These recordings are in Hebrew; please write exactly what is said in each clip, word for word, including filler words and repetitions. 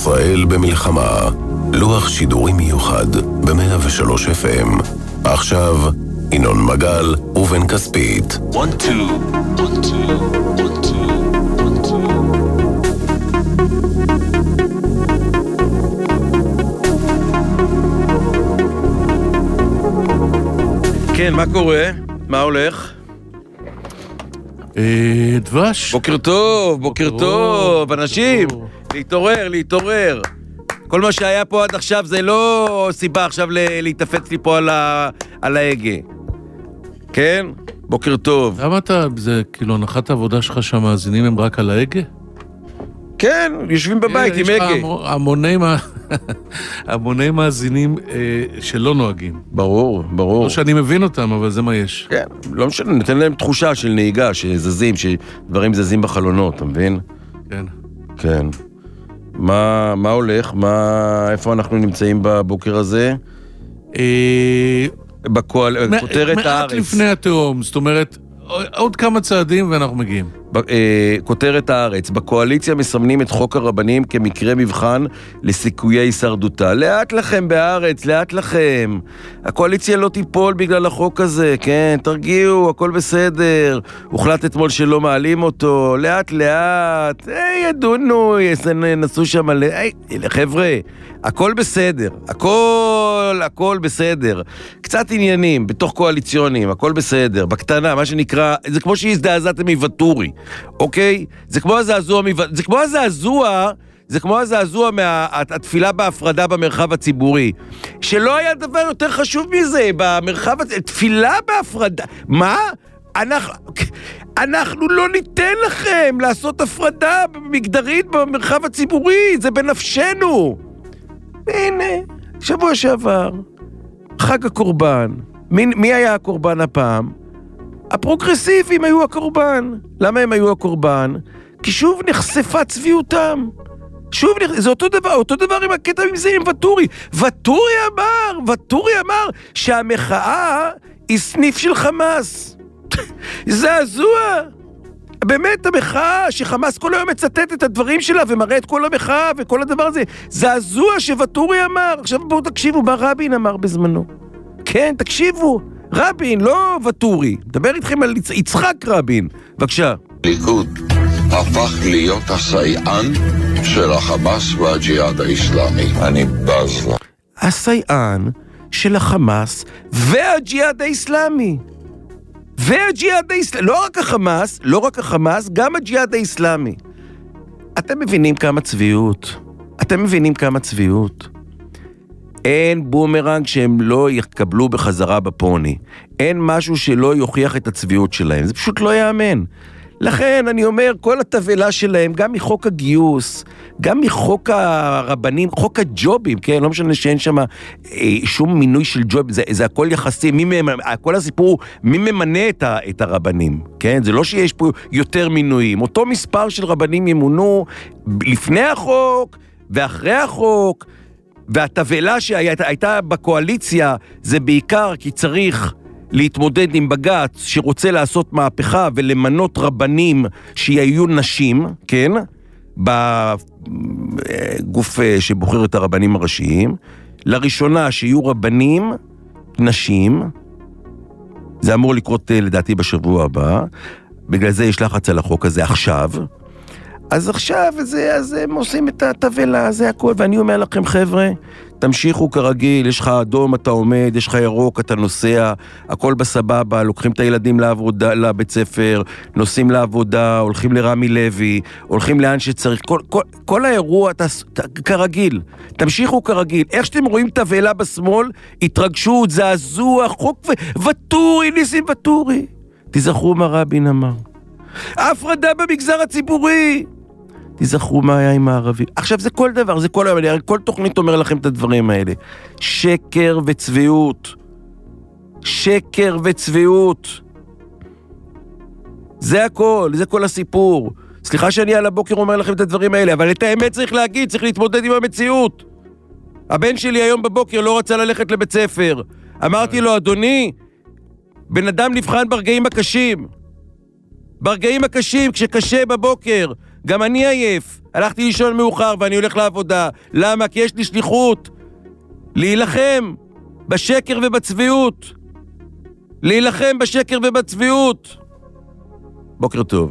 ישראל במלחמה. לוח שידורים מיוחד ב-מאה ושלוש אף אם. עכשיו, ינון מגל ובן כספית. one, two, one, two, one, two, one, two. כן, מה קורה? מה הולך? דבש. בוקר טוב, בוקר טוב, אנשים, להתעורר, להתעורר. כל מה שהיה פה עד עכשיו זה לא סיבה עכשיו להתאפץ לי פה על ההגה. כן? בוקר טוב. למה אתה, זה כאילו הנחת העבודה שלך שהמאזינים הם רק על ההגה? כן, יושבים בבית עם הגה. יש לך המוני המוני מאזינים שלא נוהגים. ברור, ברור. לא שאני מבין אותם, אבל זה מה יש. כן, לא משנה, נותן להם תחושה של נהיגה, שזזים, שדברים זזים בחלונות, אתה מבין? כן. כן. מה, מה הולך? מה, איפה אנחנו נמצאים בבוקר הזה? בכותרת הארץ. מעט לפני התאום, זאת אומרת, עוד כמה צעדים ואנחנו מגיעים. כותרת הארץ, בקואליציה מסמנים את חוק הרבנים כמקרה מבחן לסיכויי הישרדותה. לאט לכם בארץ, לאט לכם. הקואליציה לא תיפול בגלל החוק הזה, כן? תרגיעו, הכל בסדר. הוחלט אתמול שלא מעלים אותו, לאט לאט. היי, ידונו, נסו שם על... היי, חבר'ה, הכל בסדר. הכל, הכל בסדר. קצת עניינים, בתוך קואליציונים, הכל בסדר. בקטנה, מה שנקרא, זה כמו שהזדעזעתם מוותורי. אוקיי? זה כמו הזעזוע, זה כמו הזעזוע, זה כמו הזעזוע מהתפילה בהפרדה במרחב הציבורי. שלא היה דבר יותר חשוב מזה, במרחב הציבורי, תפילה בהפרדה. מה? אנחנו, אנחנו לא ניתן לכם לעשות הפרדה מגדרית במרחב הציבורי, זה בנפשנו. הנה, שבוע שעבר, חג הקורבן. מי, מי היה הקורבן הפעם? הפרוגרסיבים היו הקורבן. למה הם היו הקורבן? כי שוב נחשפה צביעותם. שוב, זה אותו דבר, אותו דבר עם הקטע עם זה, עם וטורי. וטורי אמר, וטורי אמר שהמחאה היא סניף של חמאס. זעזוע. באמת המחאה, שחמאס כל היום מצטט את הדברים שלה ומראה את כל המחאה וכל הדבר הזה. זעזוע שוטורי אמר. עכשיו בואו תקשיבו, מה רבין אמר בזמנו. כן, תקשיבו. רבין, לא וטורי. דבר איתכם על יצחק רבין. בבקשה. ליכוד הפך להיות הסייען של החמאס והג'יהאד האסלאמי. אני בז לה. הסייען של החמאס והג'יהאד האסלאמי. והג'יהאד האסלאמי. לא רק החמאס, לא רק החמאס, גם הג'יהאד האסלאמי. אתם מבינים כמה צביעות? אתם מבינים כמה צביעות? אין בומרנג שהם לא יקבלו בחזרה בפוני. אין משהו שלא יוכיח את הצביעות שלהם. זה פשוט לא יאמן. לכן אני אומר, כל התבלה שלהם, גם מחוק הגיוס, גם מחוק הרבנים, חוק הג'ובים, כן? לא משנה שאין שם אה, שום מינוי של ג'וב, זה, זה הכל יחסי, מי ממ... כל הסיפור הוא מי ממנה את, ה, את הרבנים, כן? זה לא שיש פה יותר מינויים. אותו מספר של רבנים ימונו לפני החוק ואחרי החוק, והתבלה שהייתה בקואליציה זה בעיקר כי צריך להתמודד עם בג"ץ שרוצה לעשות מהפכה ולמנות רבנים שיהיו נשים, כן? בגוף שבוחר את הרבנים הראשיים. לראשונה שיהיו רבנים נשים, זה אמור לקרות לדעתי בשבוע הבא, בגלל זה יש לחץ על החוק הזה עכשיו. אז עכשיו זה, אז הם עושים את התבלה, זה הכל, ואני אומר לכם חבר'ה, תמשיכו כרגיל, יש לך אדום, אתה עומד, יש לך ירוק, אתה נוסע, הכל בסבבה, לוקחים את הילדים לעבודה, לבית ספר, נוסעים לעבודה, הולכים לרמי לוי, הולכים לאן שצריך, כל, כל, כל האירוע, אתה, כרגיל, תמשיכו כרגיל, איך שאתם רואים תבלה בשמאל, התרגשות, זעזוע, חוק וטורי, ניסים וטורי, תזכרו מה רבין אמר. ההפרדה במגזר הציבורי. תזכרו מה היה עם הערבי. עכשיו זה כל דבר, זה כל היום, כל תוכנית אומר לכם את הדברים האלה. שקר וצביעות. שקר וצביעות. זה הכל, זה כל הסיפור. סליחה שאני על הבוקר אומר לכם את הדברים האלה, אבל את האמת צריך להגיד, צריך להתמודד עם המציאות. הבן שלי היום בבוקר לא רצה ללכת לבית ספר. אמרתי לו, אדוני, בן אדם נבחן ברגעים הקשים. ברגעים הקשים, כשקשה בבוקר, גם אני עייף. הלכתי לישון מאוחר ואני הולך לעבודה. למה? כי יש לי שליחות. להילחם בשקר ובצביעות. להילחם בשקר ובצביעות. בוקר טוב.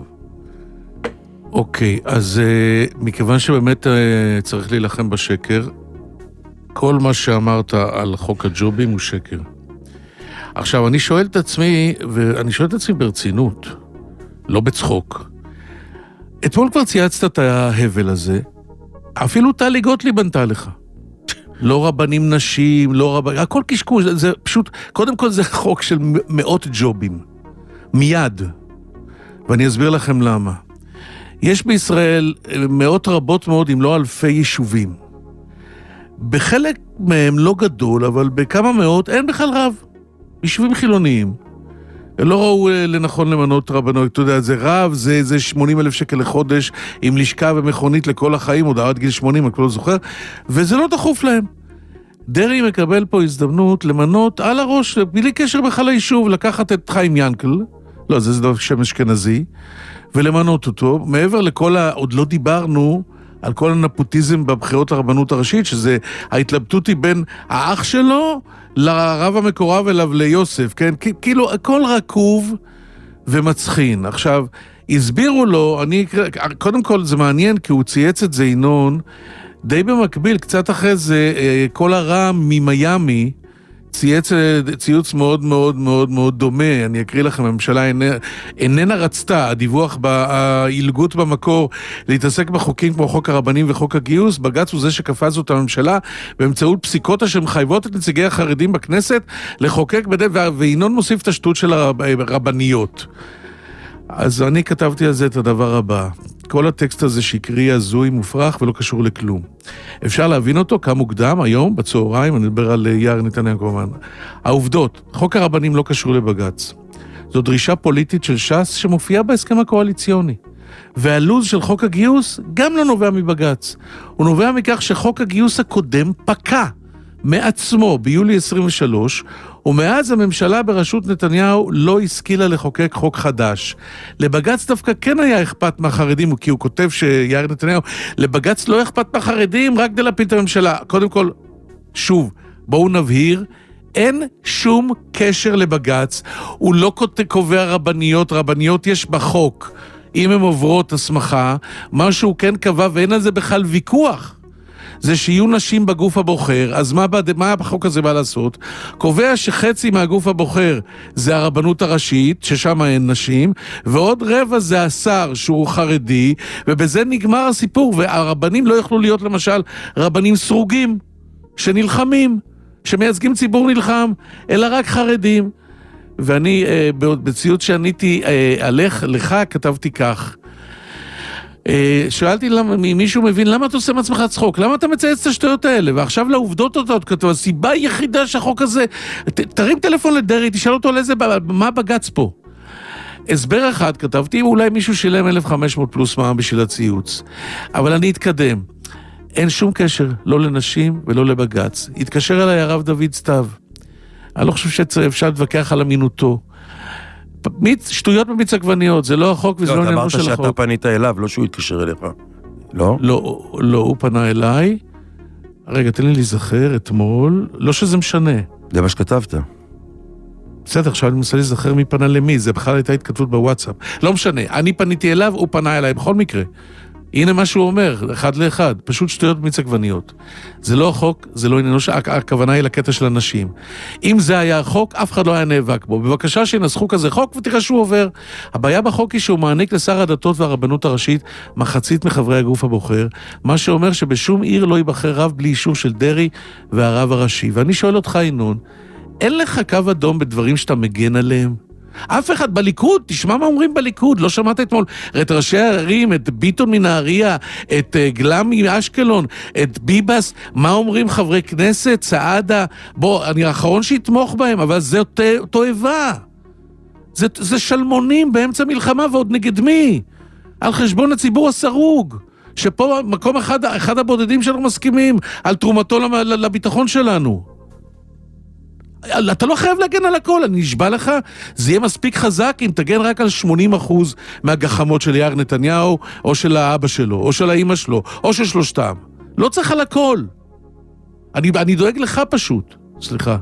אוקיי, אז uh, מכיוון שבאמת uh, צריך להילחם בשקר, כל מה שאמרת על חוק הג'ובים הוא שקר. עכשיו, אני שואל את עצמי, ואני שואל את עצמי ברצינות, לא בצחוק. אתמול כבר צייצת את ההבל הזה, אפילו טלי גוטליב בנתה לך. לא רבנים נשים, לא רבנים, הכל קשקוש, זה פשוט, קודם כל זה חוק של מאות ג'ובים. מיד. ואני אסביר לכם למה. יש בישראל מאות רבות מאוד, אם לא אלפי יישובים. בחלק מהם לא גדול, אבל בכמה מאות אין בכלל רב. יישובים חילוניים. לא ראו לנכון למנות רבנות, אתה יודע, זה רב, זה, זה שמונים אלף שקל לחודש, עם לשכה ומכונית לכל החיים, עוד עד גיל שמונים, אני לא זוכר, וזה לא דחוף להם. דרי מקבל פה הזדמנות למנות על הראש, בלי קשר בכלל ליישוב, לקחת את חיים ינקל, לא, זה זה שם אשכנזי, ולמנות אותו, מעבר לכל ה... עוד לא דיברנו על כל הנפוטיזם בבחירות הרבנות הראשית, שזה ההתלבטות היא בין האח שלו לרב המקורב אליו ליוסף, כן? כאילו, הכל רקוב ומצחין. עכשיו, הסבירו לו, אני, קודם כל זה מעניין, כי הוא צייץ את זה ינון, די במקביל, קצת אחרי זה, כל הרם ממיימי, צייץ ציוץ מאוד מאוד מאוד מאוד דומה, אני אקריא לכם, הממשלה איננה, איננה רצתה, הדיווח, ההילגות במקור, להתעסק בחוקים כמו חוק הרבנים וחוק הגיוס, בג"ץ הוא זה שקפץ אותה הממשלה, באמצעות פסיקות אשר מחייבות את נציגי החרדים בכנסת, לחוקק בדי, וינון מוסיף את השטות של הרבניות. אז אני כתבתי על זה את הדבר הבא. כל הטקסט הזה שקרי, הזוי, מופרך ולא קשור לכלום. אפשר להבין אותו כמה מוקדם, היום, בצהריים, אני מדבר על יאיר נתניהו כמובן. העובדות, חוק הרבנים לא קשור לבג"ץ. זו דרישה פוליטית של ש"ס שמופיעה בהסכם הקואליציוני. והלוז של חוק הגיוס גם לא נובע מבג"ץ. הוא נובע מכך שחוק הגיוס הקודם פקע מעצמו ביולי עשרים ושלוש, ומאז הממשלה בראשות נתניהו לא השכילה לחוקק חוק חדש. לבג"ץ דווקא כן היה אכפת מהחרדים, כי הוא כותב שיאיר נתניהו, לבג"ץ לא אכפת מהחרדים, רק כדי להפיל את הממשלה. קודם כל, שוב, בואו נבהיר, אין שום קשר לבג"ץ, הוא לא קובע רבניות, רבניות יש בחוק. אם הן עוברות הסמכה, מה שהוא כן קבע, ואין על זה בכלל ויכוח, זה שיהיו נשים בגוף הבוחר. אז מה, מה החוק הזה בא לעשות? קובע שחצי מהגוף הבוחר זה הרבנות הראשית, ששם אין נשים, ועוד רבע זה השר שהוא חרדי, ובזה נגמר הסיפור, והרבנים לא יוכלו להיות למשל רבנים סרוגים, שנלחמים, שמייצגים ציבור נלחם, אלא רק חרדים. ואני, בציוץ שעניתי עליך, לך כתבתי כך, שאלתי למה, מישהו מבין, למה אתה עושה מעצמך צחוק? למה אתה מצייץ את השטויות האלה? ועכשיו לעובדות אותו, כתוב, הסיבה היחידה שהחוק הזה, ת, תרים טלפון לדרי, תשאל אותו על איזה, מה בגץ פה? הסבר אחד כתבתי, אולי מישהו שילם אלף וחמש מאות פלוס מע"מ בשביל הציוץ. אבל אני אתקדם. אין שום קשר, לא לנשים ולא לבגץ. התקשר אליי הרב דוד סתיו. אני לא חושב שאפשר להתווכח על אמינותו. מיץ, שטויות במיץ עגבניות, זה לא החוק וזה לא עניינו של החוק. אתה אמרת שאתה פנית אליו, לא שהוא התקשר אליך. לא? לא, לא, הוא פנה אליי. רגע, תן לי להיזכר, אתמול, לא שזה משנה. זה מה שכתבת. בסדר, עכשיו אני מנסה להיזכר מי פנה למי, זה בכלל הייתה התכתבות בוואטסאפ. לא משנה, אני פניתי אליו, הוא פנה אליי, בכל מקרה. הנה מה שהוא אומר, אחד לאחד, פשוט שטויות במיץ עגבניות. זה לא החוק, זה לא עניינו, הכוונה היא לקטע של אנשים. אם זה היה החוק, אף אחד לא היה נאבק בו. בבקשה שינסחו כזה חוק ותראה שהוא עובר. הבעיה בחוק היא שהוא מעניק לשר הדתות והרבנות הראשית מחצית מחברי הגוף הבוחר, מה שאומר שבשום עיר לא ייבחר רב בלי אישור של דרי והרב הראשי. ואני שואל אותך, ינון, אין לך קו אדום בדברים שאתה מגן עליהם? אף אחד בליכוד, תשמע מה אומרים בליכוד, לא שמעת אתמול את ראשי הערים, את ביטון מנהריה, את גלם מאשקלון, את ביבס, מה אומרים חברי כנסת, סעדה, בוא, אני האחרון שיתמוך בהם, אבל זה תועבה. זה, זה שלמונים באמצע מלחמה ועוד נגד מי? על חשבון הציבור הסרוג, שפה מקום אחד, אחד הבודדים שאנחנו מסכימים על תרומתו לביטחון שלנו. אתה לא חייב להגן על הכל, אני נשבע לך, זה יהיה מספיק חזק אם תגן רק על שמונים אחוז מהגחמות של יאיר נתניהו, או של האבא שלו, או של האמא שלו, או של שלושתם. לא צריך על הכל. אני, אני דואג לך פשוט. סליחה.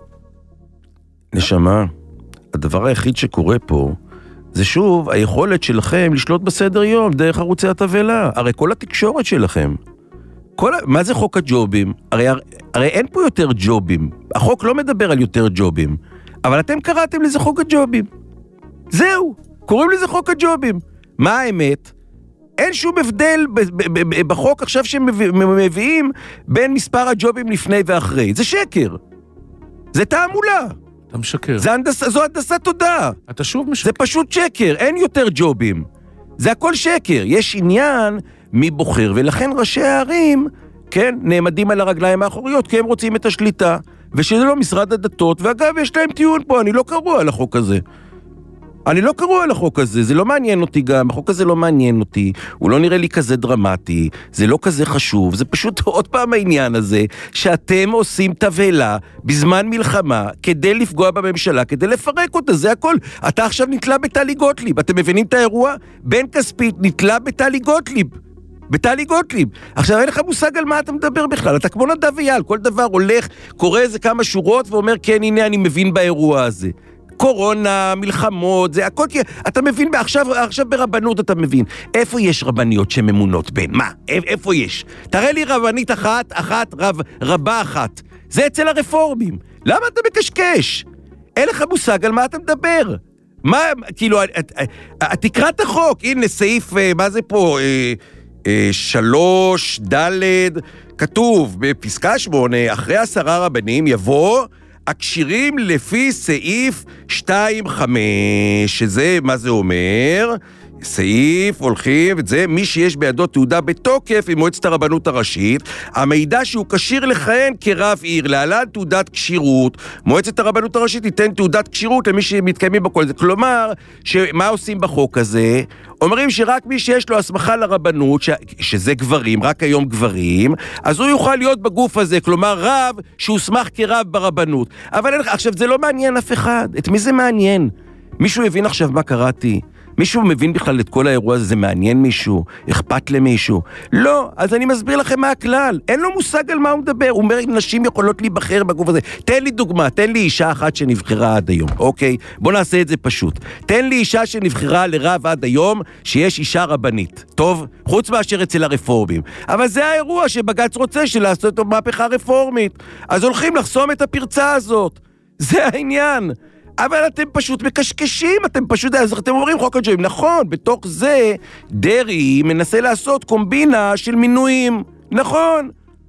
נשמה, הדבר היחיד שקורה פה, זה שוב היכולת שלכם לשלוט בסדר יום דרך ערוצי התבלה. הרי כל התקשורת שלכם, כל, מה זה חוק הג'ובים? הרי, הרי אין פה יותר ג'ובים. החוק לא מדבר על יותר ג'ובים. אבל אתם קראתם לזה חוק הג'ובים. זהו, קוראים לזה חוק הג'ובים. מה האמת? אין שום הבדל בחוק עכשיו שמביאים בין מספר הג'ובים לפני ואחרי. זה שקר. זה תעמולה. אתה משקר. זה הנדסה, זו הנדסה תודה. אתה שוב משקר. זה פשוט שקר, אין יותר ג'ובים. זה הכל שקר. יש עניין מי בוחר, ולכן ראשי הערים, כן, נעמדים על הרגליים האחוריות, כי הם רוצים את השליטה, ושזה לא משרד הדתות, ואגב, יש להם טיעון פה, אני לא קרוא על החוק הזה. אני לא קרוא על החוק הזה, זה לא מעניין אותי גם, החוק הזה לא מעניין אותי, הוא לא נראה לי כזה דרמטי, זה לא כזה חשוב, זה פשוט עוד פעם העניין הזה, שאתם עושים תבלה בזמן מלחמה, כדי לפגוע בממשלה, כדי לפרק אותה, זה הכל. אתה עכשיו נתלה בטלי גוטליב, אתם מבינים את האירוע? בן כספית נתלה בטלי גוטליב. בטלי גוטליב. עכשיו אין לך מושג על מה אתה מדבר בכלל, אתה כמו נדב אייל, כל דבר הולך, קורא איזה כמה שורות ואומר כן, הנה אני מבין באירוע הזה. קורונה, מלחמות, זה הכל, אתה מבין, עכשיו, עכשיו ברבנות אתה מבין, איפה יש רבניות שממונות בין? מה? איפה יש? תראה לי רבנית אחת, אחת, רב, רבה אחת. זה אצל הרפורמים. למה אתה מקשקש? אין לך מושג על מה אתה מדבר. מה, כאילו, תקרא את החוק, הנה סעיף, מה זה פה? שלוש, דלת, כתוב בפסקה שמונה, אחרי עשרה רבנים יבוא הקשירים לפי סעיף שתיים חמש, שזה, מה זה אומר? סעיף, הולכים, וזה, מי שיש בידו תעודה בתוקף עם מועצת הרבנות הראשית, המידע שהוא קשיר לכהן כרב עיר, להלן תעודת קשירות, מועצת הרבנות הראשית תיתן תעודת קשירות למי שמתקיימים בכל זה. כלומר, מה עושים בחוק הזה? אומרים שרק מי שיש לו הסמכה לרבנות, ש... שזה גברים, רק היום גברים, אז הוא יוכל להיות בגוף הזה, כלומר רב שהוסמך כרב ברבנות. אבל עכשיו זה לא מעניין אף אחד, את מי זה מעניין? מישהו הבין עכשיו מה קראתי? מישהו מבין בכלל את כל האירוע הזה, זה מעניין מישהו? אכפת למישהו? לא, אז אני מסביר לכם מה הכלל. אין לו מושג על מה הוא מדבר. הוא אומר, נשים יכולות להיבחר בגוף הזה. תן לי דוגמה, תן לי אישה אחת שנבחרה עד היום, אוקיי? בוא נעשה את זה פשוט. תן לי אישה שנבחרה לרב עד היום, שיש אישה רבנית. טוב? חוץ מאשר אצל הרפורמים. אבל זה האירוע שבג"ץ רוצה של לעשות מהפכה רפורמית. אז הולכים לחסום את הפרצה הזאת. זה העניין. אבל אתם פשוט מקשקשים, אתם פשוט, אז אתם אומרים חוק הג'ובים, נכון, בתוך זה דרי מנסה לעשות קומבינה של מינויים, נכון,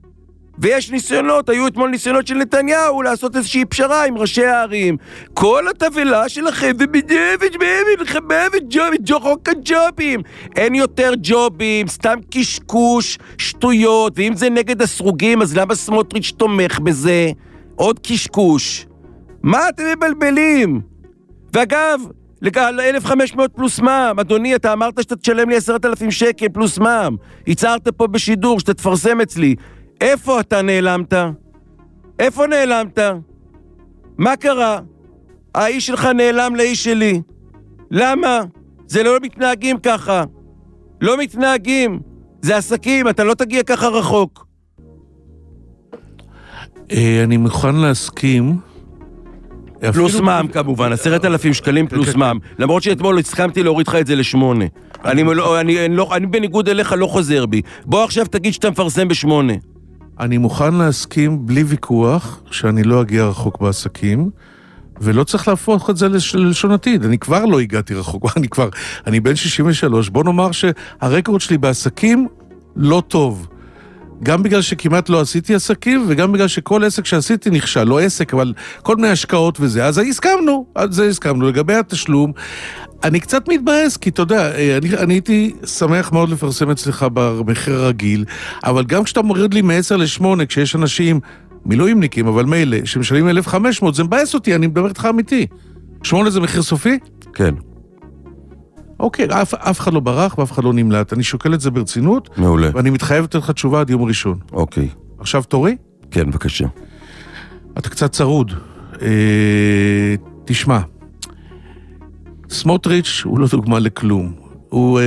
ויש ניסיונות, היו אתמול ניסיונות של נתניהו לעשות איזושהי פשרה עם ראשי הערים. כל התבלה שלכם זה בדבת, בדבת, בדבת, ג'ובים, חוק הג'ובים. אין יותר ג'ובים, סתם קשקוש, שטויות, ואם זה נגד הסרוגים, אז למה סמוטריץ' תומך בזה? עוד קשקוש. מה אתם מבלבלים? ואגב, ל-אלף וחמש מאות פלוס מע"מ, אדוני, אתה אמרת שאתה תשלם לי עשרת אלפים שקל פלוס מע"מ. ייצרת פה בשידור, שאתה תפרסם אצלי. איפה אתה נעלמת? איפה נעלמת? מה קרה? האיש שלך נעלם לאיש שלי. למה? זה לא מתנהגים ככה. לא מתנהגים. זה עסקים, אתה לא תגיע ככה רחוק. אני מוכן להסכים... פלוס מע"מ כמובן, עשרת אלפים שקלים פלוס מע"מ. למרות שאתמול הסכמתי להוריד לך את זה לשמונה. אני בניגוד אליך לא חוזר בי. בוא עכשיו תגיד שאתה מפרסם בשמונה. אני מוכן להסכים בלי ויכוח שאני לא אגיע רחוק בעסקים, ולא צריך להפוך את זה ללשון עתיד. אני כבר לא הגעתי רחוק, אני כבר, אני בן שישים ושלוש. בוא נאמר שהרקורד שלי בעסקים לא טוב. גם בגלל שכמעט לא עשיתי עסקים, וגם בגלל שכל עסק שעשיתי נכשל, לא עסק, אבל כל מיני השקעות וזה, אז הסכמנו, אז זה הסכמנו. לגבי התשלום, אני קצת מתבאס, כי אתה יודע, אני, אני הייתי שמח מאוד לפרסם אצלך במחיר הרגיל, אבל גם כשאתה מוריד לי מ-עשר לשמונה, כשיש אנשים, מילואימניקים, אבל מילא, שמשלמים אלף וחמש מאות, זה מבאס אותי, אני מדבר איתך אמיתי. שמונה זה מחיר סופי? כן. אוקיי, אף, אף אחד לא ברח ואף אחד לא נמלט. אני שוקל את זה ברצינות. מעולה. ואני מתחייב לתת לך תשובה עד יום ראשון. אוקיי. עכשיו תורי? כן, בבקשה. אתה קצת צרוד. אה, תשמע, סמוטריץ' הוא לא דוגמה לכלום. הוא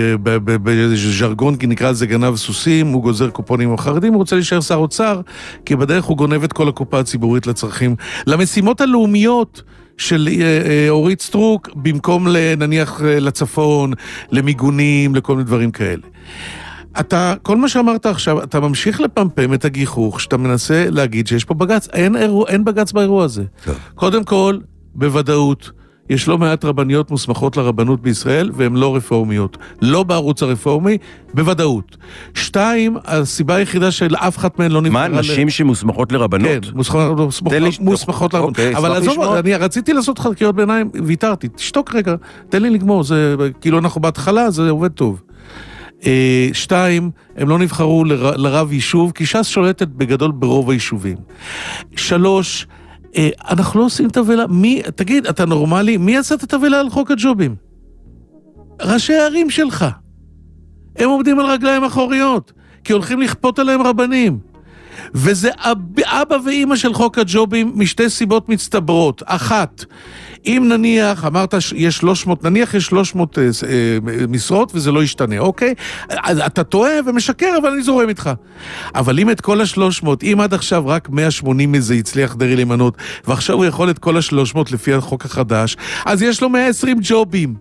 בז'רגון, כי נקרא לזה גנב סוסים, הוא גוזר קופונים החרדים, הוא רוצה להישאר שר אוצר, כי בדרך הוא גונב את כל הקופה הציבורית לצרכים, למשימות הלאומיות של אורית סטרוק, במקום נניח לצפון, למיגונים, לכל מיני דברים כאלה. אתה, כל מה שאמרת עכשיו, אתה ממשיך לפמפם את הגיחוך, שאתה מנסה להגיד שיש פה בגץ, אין, אירוע, אין בגץ באירוע הזה. טוב. קודם כל, בוודאות, יש לא מעט רבניות מוסמכות לרבנות בישראל, והן לא רפורמיות. לא בערוץ הרפורמי, בוודאות. שתיים, הסיבה היחידה של אף אחת מהן לא נבחרה... מה, נשים ל... שמוסמכות לרבנות? כן, מוסמכות, מוסמכות, מוסמכות לרבנות. אוקיי, אבל עזוב, אני רציתי לעשות חקירות ביניים, ויתרתי. תשתוק רגע, תן לי לגמור, זה, כאילו אנחנו בהתחלה, זה עובד טוב. שתיים, הם לא נבחרו ל... לרב יישוב, כי ש"ס שולטת בגדול ברוב היישובים. שלוש, אנחנו לא עושים תבלה, מי, תגיד, אתה נורמלי, מי עשה את התבלה על חוק הג'ובים? ראשי הערים שלך. הם עומדים על רגליים אחוריות, כי הולכים לכפות עליהם רבנים. וזה אב, אבא ואמא של חוק הג'ובים משתי סיבות מצטברות. אחת, אם נניח, אמרת יש שלוש מאות, נניח יש שלוש מאות אה, אה, משרות וזה לא ישתנה, אוקיי? אז אתה טועה ומשקר, אבל אני זורם איתך. אבל אם את כל ה-שלוש מאות, אם עד עכשיו רק מאה ושמונים מזה הצליח דרי למנות, ועכשיו הוא יכול את כל ה-שלוש מאות לפי החוק החדש, אז יש לו מאה ועשרים ג'ובים.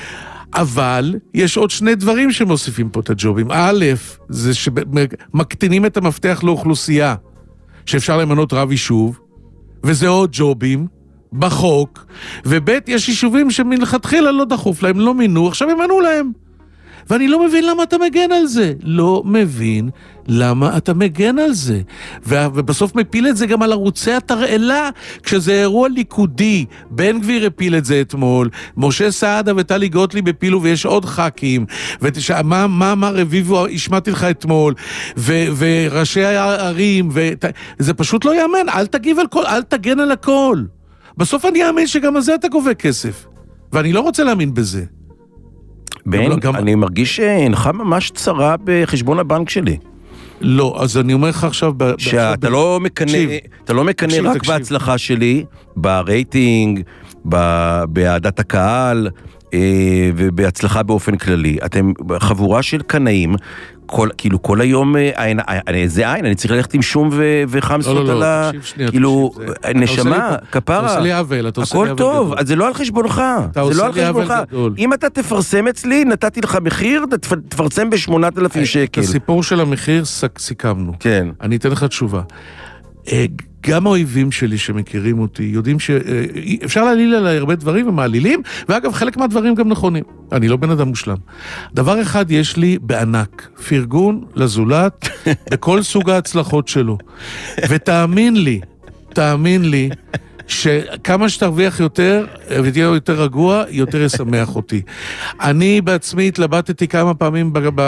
אבל יש עוד שני דברים שמוסיפים פה את הג'ובים. א', זה שמקטינים את המפתח לאוכלוסייה, שאפשר למנות רב יישוב, וזה עוד ג'ובים בחוק, וב' יש יישובים שמלכתחילה לא דחוף להם, לא מינו, עכשיו הם מנו להם. ואני לא מבין למה אתה מגן על זה. לא מבין למה אתה מגן על זה. ובסוף מפיל את זה גם על ערוצי התרעלה, כשזה אירוע ליכודי. בן גביר הפיל את זה אתמול, משה סעדה וטלי גוטליב הפילו, ויש עוד ח"כים. ומה מה, מה רביבו השמעתי לך אתמול, ו, וראשי הערים, ות... זה פשוט לא יאמן. אל תגיב על כל, אל תגן על הכל. בסוף אני אאמין שגם על זה אתה גובה כסף. ואני לא רוצה להאמין בזה. בן, אני מרגיש שאינך ממש צרה בחשבון הבנק שלי. לא, אז אני אומר לך עכשיו... שאתה לא מקנה, אתה לא מקנה רק בהצלחה שלי, ברייטינג, בעדת הקהל, ובהצלחה באופן כללי. אתם חבורה של קנאים, כל, כאילו כל היום, זה עין, אני צריך ללכת עם שום וחמסות על ה... כאילו, נשמה, כפרה, הכל טוב, אז זה לא על חשבונך, זה לא על חשבונך. אם אתה תפרסם אצלי, נתתי לך מחיר, תפרסם ב-שמונת אלפים שקל. את הסיפור של המחיר סיכמנו. כן. אני אתן לך תשובה. גם האויבים שלי שמכירים אותי, יודעים שאפשר להעליל עליי הרבה דברים ומעלילים, ואגב, חלק מהדברים גם נכונים. אני לא בן אדם מושלם. דבר אחד יש לי בענק, פרגון לזולת, בכל סוג ההצלחות שלו. ותאמין לי, תאמין לי, שכמה שתרוויח יותר, ותהיה יותר רגוע, יותר ישמח אותי. אני בעצמי התלבטתי כמה פעמים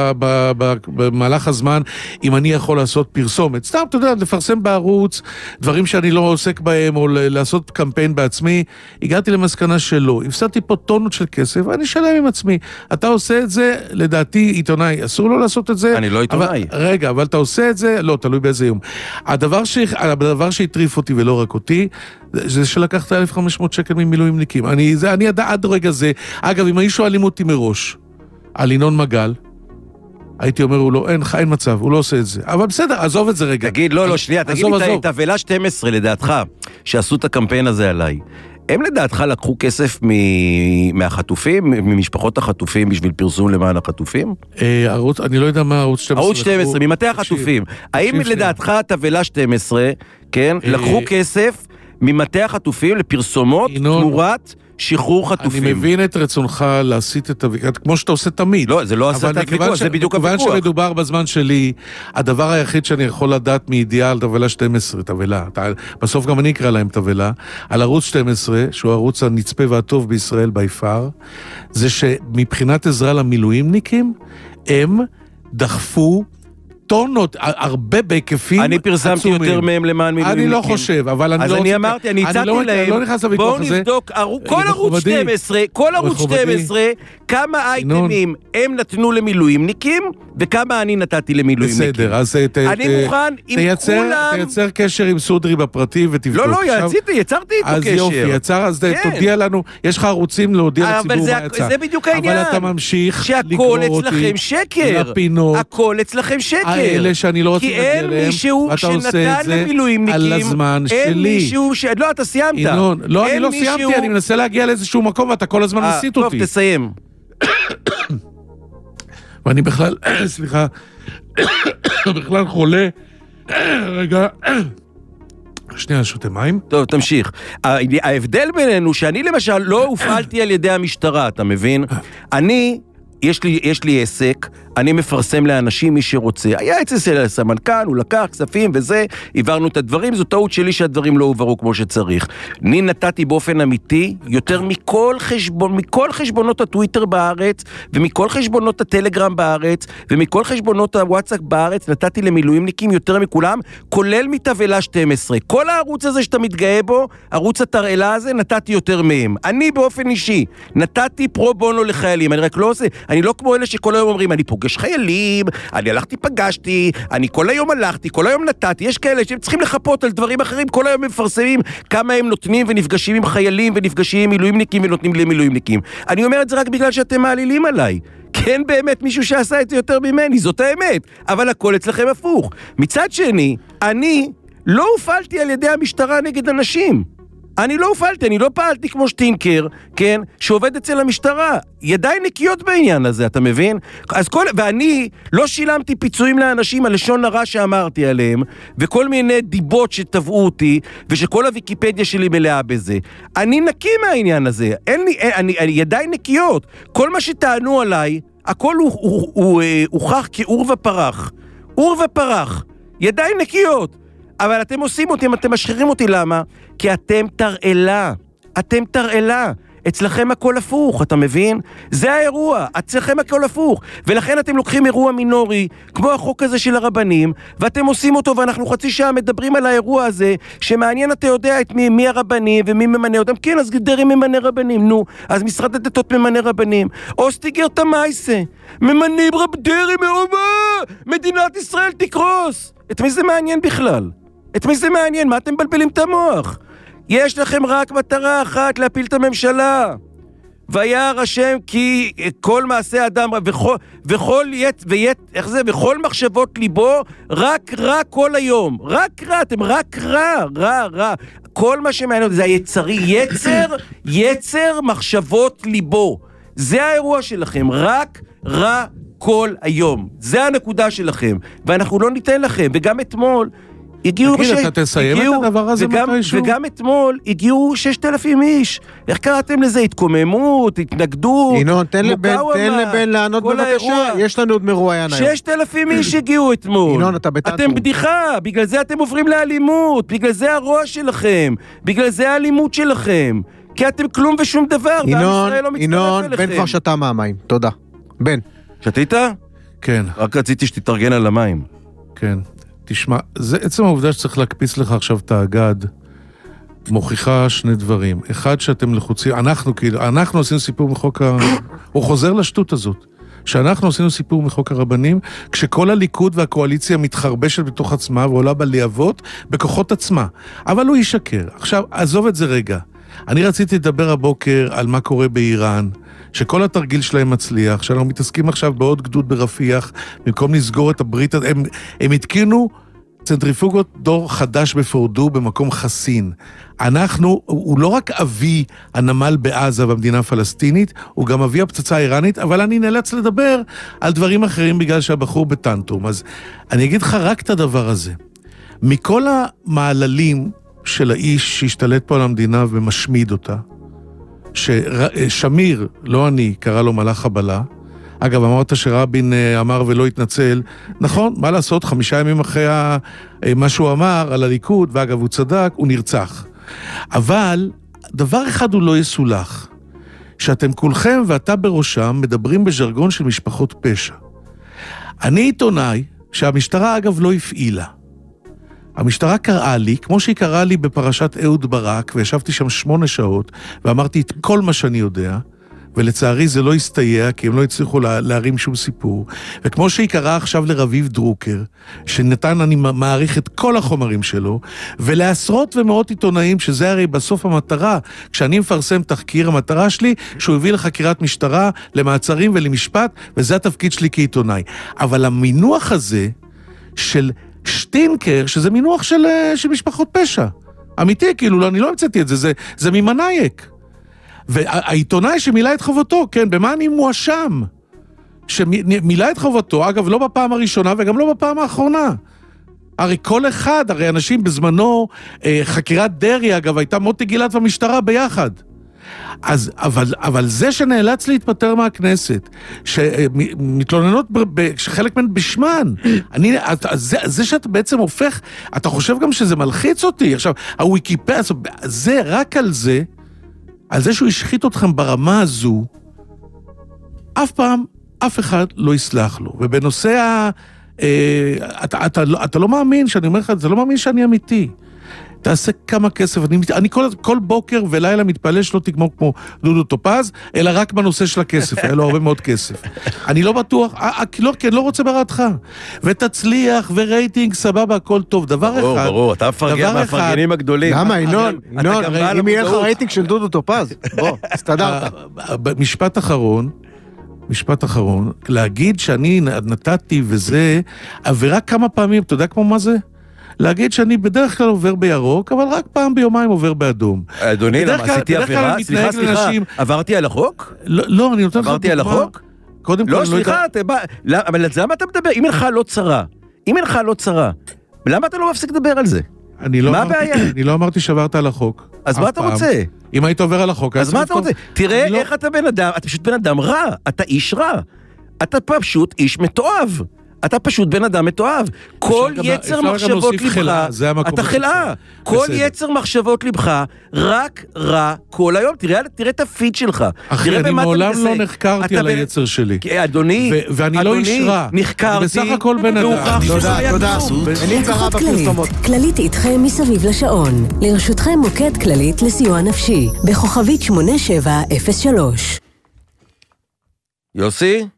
במהלך הזמן, אם אני יכול לעשות פרסומת. סתם, אתה יודע, לפרסם בערוץ, דברים שאני לא עוסק בהם, או לעשות קמפיין בעצמי, הגעתי למסקנה שלא. הפסדתי פה טונות של כסף, ואני שלם עם עצמי. אתה עושה את זה, לדעתי, עיתונאי, אסור לו לעשות את זה. אני לא עיתונאי. רגע, אבל אתה עושה את זה, לא, תלוי באיזה יום. הדבר שהטריף אותי ולא רק אותי, זה שלקחת אלף וחמש מאות שקל ממילואימניקים. אני, זה, אני ידע עד רגע זה. אגב, אם היו שואלים אותי מראש, על ינון מגל, הייתי אומר, הוא לא, אין, אין מצב, הוא לא עושה את זה. אבל בסדר, עזוב את זה רגע. תגיד, לא, לא, שנייה, תגיד לי את הוולה שתים עשרה לדעתך, שעשו את הקמפיין הזה עליי. הם לדעתך לקחו כסף מהחטופים, ממשפחות החטופים, בשביל פרסום למען החטופים? ערוץ, אני לא יודע מה ערוץ שתים עשרה. ערוץ שתים עשרה, ממתי החטופים. האם לדעתך את הוולה שתים עשרה, כן, לקחו כסף ממטה החטופים לפרסומות תמורת שחרור חטופים. אני מבין את רצונך להסיט את הוויכוח, כמו שאתה עושה תמיד. לא, זה לא עשה את הוויכוח, זה בדיוק הוויכוח. מכיוון שמדובר בזמן שלי, הדבר היחיד שאני יכול לדעת מידיעה על תבלה שתים עשרה, תבלה, בסוף גם אני אקרא להם תבלה, על ערוץ שתים עשרה, שהוא הערוץ הנצפה והטוב בישראל ביפר, זה שמבחינת עזרה למילואימניקים, הם דחפו טונות, הרבה בהיקפים אני פרסמתי יותר מהם למען מילואימניקים. אני לא חושב, אבל אני לא... אז אני אמרתי, אני הצעתי להם, בואו נבדוק, כל ערוץ שתים עשרה, כל ערוץ שתים עשרה, כמה אייטמים הם נתנו למילואימניקים, וכמה אני נתתי למילואימניקים. בסדר, אז אני מוכן עם כולם... תייצר קשר עם סודרי בפרטי ותבדוק. לא, לא, יצרתי איתו קשר. אז יופי, יצר, אז תודיע לנו, יש לך ערוצים להודיע לציבור מה יצא. זה בדיוק העניין. אבל אתה ממשיך שהכל אצלכם שקר. לפינות. הכל אצלכם שקר. האלה שאני לא רוצה להגיע להם. כי אין מישהו שנתן למילואימניקים. על הזמן שלי. אין מישהו ש... לא, אתה סיימת. אינון, לא, אני לא סיימתי, אני מנסה להגיע לאיזשהו מקום, ואתה כל הזמן מסית אותי. טוב, תסיים. ואני בכלל, סליחה, בכלל חולה. רגע, שנייה, שותה מים. טוב, תמשיך. ההבדל בינינו, שאני למשל לא הופעלתי על ידי המשטרה, אתה מבין? אני... יש לי, יש לי עסק, אני מפרסם לאנשים מי שרוצה. היה אצל הסמנכ"ל, הוא לקח כספים וזה, עברנו את הדברים, זו טעות שלי שהדברים לא עוברו כמו שצריך. אני נתתי באופן אמיתי יותר מכל חשבון, מכל חשבונות הטוויטר בארץ, ומכל חשבונות הטלגרם בארץ, ומכל חשבונות הוואטסאפ בארץ, נתתי למילואימניקים יותר מכולם, כולל מתבלה שתים עשרה. כל הערוץ הזה שאתה מתגאה בו, ערוץ התרעלה הזה, נתתי יותר מהם. אני באופן אישי, נתתי פרו בונו לחיילים, אני רק לא עושה, אני לא כמו אלה שכל היום אומרים, אני פוגש חיילים, אני הלכתי פגשתי, אני כל היום הלכתי, כל היום נתתי, יש כאלה שהם צריכים לחפות על דברים אחרים, כל היום מפרסמים כמה הם נותנים ונפגשים עם חיילים ונפגשים עם מילואימניקים ונותנים למילואימניקים. אני אומר את זה רק בגלל שאתם מעלילים עליי. כן באמת מישהו שעשה את זה יותר ממני, זאת האמת, אבל הכל אצלכם הפוך. מצד שני, אני לא הופעלתי על ידי המשטרה נגד אנשים. אני לא הופעלתי, אני לא פעלתי כמו שטינקר, כן, שעובד אצל המשטרה. ידיים נקיות בעניין הזה, אתה מבין? אז כל, ואני לא שילמתי פיצויים לאנשים על לשון הרע שאמרתי עליהם, וכל מיני דיבות שטבעו אותי, ושכל הוויקיפדיה שלי מלאה בזה. אני נקי מהעניין הזה, אין לי, אין, אני, אני, ידיים נקיות. כל מה שטענו עליי, הכל הוא, הוא, הוא, הוא, הוכח כאור ופרח. אור ופרח. ידיים נקיות. אבל אתם עושים אותי, אתם משחררים אותי, למה? כי אתם תרעלה, אתם תרעלה, אצלכם הכל הפוך, אתה מבין? זה האירוע, אצלכם הכל הפוך, ולכן אתם לוקחים אירוע מינורי, כמו החוק הזה של הרבנים, ואתם עושים אותו, ואנחנו חצי שעה מדברים על האירוע הזה, שמעניין אתה יודע את מי, מי הרבנים ומי ממנה אותם, כן, אז דרעי ממנה רבנים, נו, אז משרד הדתות ממנה רבנים, אוסטיגר תמייסה, ממנים רב דרעי מאומה, מדינת ישראל תקרוס, את מי זה מעניין בכלל? את מי זה מעניין? מה אתם מבלבלים את המוח? יש לכם רק מטרה אחת, להפיל את הממשלה. וירא השם כי כל מעשה אדם וכל, וכל ית, וית, איך זה? וכל מחשבות ליבו רק רע כל היום. רק רע, אתם רק רע, רע, רע. כל מה שמעניין זה היצרי, יצר, יצר מחשבות ליבו. זה האירוע שלכם, רק רע כל היום. זה הנקודה שלכם. ואנחנו לא ניתן לכם. וגם אתמול הגיעו... תגיד, אתה תסיים את הדבר הזה מתישהו? וגם אתמול הגיעו ששת אלפים איש. איך קראתם לזה? התקוממות, התנגדות, ינון, תן לבן, תן לבן לענות בבקשה. יש לנו עוד מרואיין היום. ששת אלפים איש הגיעו אתמול. ינון, אתה בטאטו. אתם בדיחה, בגלל זה אתם עוברים לאלימות, בגלל זה הרוע שלכם, בגלל זה האלימות שלכם. כי אתם כלום ושום דבר, ינון, ינון, בן כבר שתה מהמים. תודה. בן. שתית? כן. רק רציתי שתתארגן על המים. כן. תשמע, זה עצם העובדה שצריך להקפיץ לך עכשיו את האגד, מוכיחה שני דברים. אחד, שאתם לחוצים, אנחנו כאילו, אנחנו עשינו סיפור מחוק ה... הוא חוזר לשטות הזאת. שאנחנו עשינו סיפור מחוק הרבנים, כשכל הליכוד והקואליציה מתחרבשת בתוך עצמה, ועולה בלהבות בכוחות עצמה. אבל הוא ישקר. עכשיו, עזוב את זה רגע. אני רציתי לדבר הבוקר על מה קורה באיראן, שכל התרגיל שלהם מצליח, שאנחנו מתעסקים עכשיו בעוד גדוד ברפיח, במקום לסגור את הברית, הם, הם התקינו צנטריפוגות דור חדש בפורדו במקום חסין. אנחנו, הוא לא רק אבי הנמל בעזה במדינה הפלסטינית, הוא גם אבי הפצצה האיראנית, אבל אני נאלץ לדבר על דברים אחרים בגלל שהבחור בטנטום. אז אני אגיד לך רק את הדבר הזה. מכל המעללים של האיש שהשתלט פה על המדינה ומשמיד אותה, ששמיר, לא אני, קרא לו מלאך חבלה. אגב, אמרת שרבין אמר ולא התנצל. נכון, מה לעשות, חמישה ימים אחרי מה שהוא אמר על הליכוד, ואגב, הוא צדק, הוא נרצח. אבל דבר אחד הוא לא יסולח, שאתם כולכם ואתה בראשם מדברים בז'רגון של משפחות פשע. אני עיתונאי שהמשטרה אגב לא הפעילה. המשטרה קראה לי, כמו שהיא קראה לי בפרשת אהוד ברק, וישבתי שם שמונה שעות, ואמרתי את כל מה שאני יודע, ולצערי זה לא הסתייע, כי הם לא הצליחו לה, להרים שום סיפור. וכמו שהיא קראה עכשיו לרביב דרוקר, שנתן, אני מעריך את כל החומרים שלו, ולעשרות ומאות עיתונאים, שזה הרי בסוף המטרה, כשאני מפרסם תחקיר, המטרה שלי, שהוא הביא לחקירת משטרה, למעצרים ולמשפט, וזה התפקיד שלי כעיתונאי. אבל המינוח הזה, של שטינקר, שזה מינוח של, של משפחות פשע. אמיתי, כאילו, לא, אני לא המצאתי את זה, זה, זה ממנייק. והעיתונאי שמילא את חובתו, כן, במה אני מואשם? שמילא את חובתו, אגב, לא בפעם הראשונה וגם לא בפעם האחרונה. הרי כל אחד, הרי אנשים בזמנו, אה, חקירת דרי, אגב, הייתה מוטי גילת והמשטרה ביחד. אז, אבל, אבל זה שנאלץ להתפטר מהכנסת, שמתלוננות, שחלק מהן בשמן, אני, זה, זה שאתה בעצם הופך, אתה חושב גם שזה מלחיץ אותי. עכשיו, הוויקיפדיה, זה רק על זה, על זה שהוא השחית אתכם ברמה הזו, אף פעם, אף אחד לא יסלח לו. ובנושא ה... אה, אתה, אתה, אתה, אתה לא מאמין, שאני אומר לך, אתה לא מאמין שאני אמיתי. תעשה כמה כסף, אני, אני כל, כל בוקר ולילה מתפלל שלא תגמור כמו דודו טופז, אלא רק בנושא של הכסף, היה לו הרבה מאוד כסף. אני לא בטוח, לא, כן, לא רוצה ברעתך. ותצליח, ורייטינג, סבבה, הכל טוב. דבר ברור, אחד... ברור, אתה מפרגן מהפרגנים הגדולים. למה, ינון, ינון, אם יהיה לך רייטינג של דודו טופז, בוא, הסתדרת. משפט אחרון, משפט אחרון, להגיד שאני נתתי וזה, עבירה כמה פעמים, אתה יודע כמו מה זה? להגיד שאני בדרך כלל עובר בירוק, אבל רק פעם ביומיים עובר באדום. אדוני, למה עשיתי עבירה? סליחה, סליחה, עברתי על החוק? לא, אני נותן לך דוגמה. עברתי על החוק? קודם כל, לא, סליחה, אבל למה אתה מדבר? אם אינך לא צרה, אם אינך לא צרה, למה אתה לא מפסיק לדבר על זה? מה הבעיה? אני לא אמרתי שעברת על החוק. אז מה אתה רוצה? אם היית עובר על החוק... אז מה אתה רוצה? תראה איך אתה בן אדם, אתה פשוט בן אדם רע, אתה איש רע. אתה פשוט איש מתועב. אתה פשוט בן אדם מתועב. כל יצר מחשבות לבך, אתה חלאה. כל יצר מחשבות לבך, רק רע כל היום. תראה את הפיד שלך. אחי, אני מעולם לא נחקרתי על היצר שלי. אדוני, ואני לא איש רע. נחקרתי. בסך הכל בן אדם. תודה, תודה. לקוחות כללית. כללית איתכם מסביב לשעון. לרשותכם מוקד כללית לסיוע נפשי. בכוכבית שמונה שבע אפס שלוש. יוסי?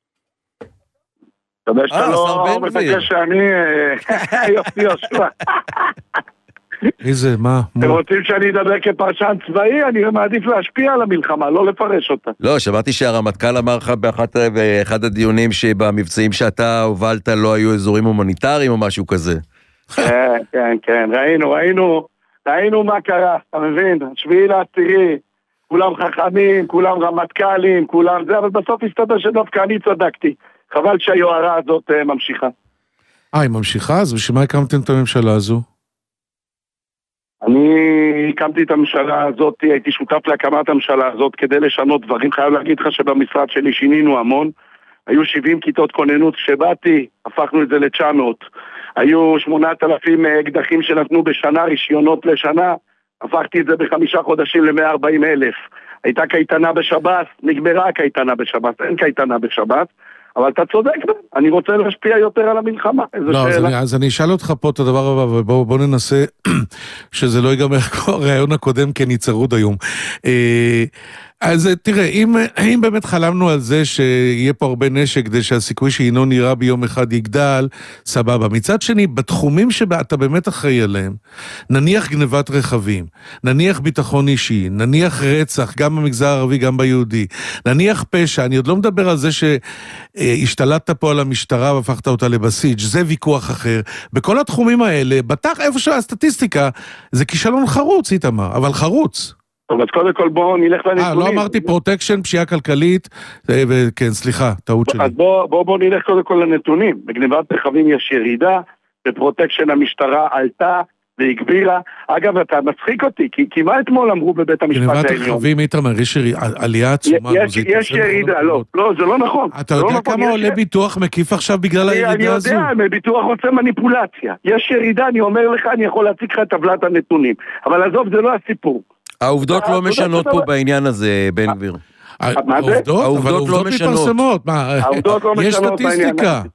תודה שאתה לא מבקש שאני יופי יושע. איזה, מה? אתם רוצים שאני אדבר כפרשן צבאי? אני מעדיף להשפיע על המלחמה, לא לפרש אותה. לא, שמעתי שהרמטכ"ל אמר לך באחד הדיונים שבמבצעים שאתה הובלת לא היו אזורים הומניטריים או משהו כזה. כן, כן, כן, ראינו, ראינו, ראינו מה קרה, אתה מבין? שביעי לעשירי, כולם חכמים, כולם רמטכ"לים, כולם זה, אבל בסוף הסתבר שדווקא אני צדקתי. חבל שהיוהרה הזאת uh, ממשיכה. אה, היא ממשיכה? אז בשביל מה הקמתם את הממשלה הזו? אני הקמתי את הממשלה הזאת, הייתי שותף להקמת הממשלה הזאת כדי לשנות דברים. חייב להגיד לך שבמשרד שלי שינינו המון. היו שבעים כיתות כוננות, כשבאתי, הפכנו את זה ל-תשע מאות. היו שמונת אלפים אקדחים שנתנו בשנה, רישיונות לשנה, הפכתי את זה בחמישה חודשים ל-מאה וארבעים אלף. הייתה קייטנה בשבת, נגמרה הקייטנה בשבת, אין קייטנה בשבת. אבל אתה צודק, אני רוצה להשפיע יותר על המלחמה. לא, אז אני, אז אני אשאל אותך פה את הדבר הבא, ובואו בוא ננסה שזה לא ייגמר כמו הרעיון הקודם, כי אני צרוד היום. אז תראה, אם, אם באמת חלמנו על זה שיהיה פה הרבה נשק, כדי שהסיכוי שינון נראה ביום אחד יגדל, סבבה. מצד שני, בתחומים שאתה באמת אחראי עליהם, נניח גנבת רכבים, נניח ביטחון אישי, נניח רצח, גם במגזר הערבי, גם ביהודי, נניח פשע, אני עוד לא מדבר על זה שהשתלטת פה על המשטרה והפכת אותה לבסיג', זה ויכוח אחר. בכל התחומים האלה, בטח איפה שהסטטיסטיקה, זה כישלון חרוץ, איתמר, אבל חרוץ. טוב, אז קודם כל בואו נלך לנתונים. אה, לא אמרתי פרוטקשן, פשיעה כלכלית, וכן, סליחה, טעות שלי. אז בואו בוא, בוא נלך קודם כל לנתונים. בגנבת רכבים יש ירידה, בפרוטקשן המשטרה עלתה והגבירה. אגב, אתה מצחיק אותי, כי, כי מה אתמול אמרו בבית המשפט העליון? גנבת רכבים, איתמר, יש עלייה עצומה. יש, יש ירידה, לא, לא, זה לא נכון. אתה יודע לא כמה נכון, עולה יש... ביטוח מקיף עכשיו בגלל אני, הירידה אני הזו? אני יודע, ביטוח רוצה מניפולציה. יש ירידה, אני אומר לך, אני יכול להציג לך את טבלת הנתונים. אבל עזוב, זה לא הסיפור. העובדות לא משנות פה בעניין הזה, בן גביר. מה זה? העובדות לא משנות. העובדות לא משנות יש סטטיסטיקה.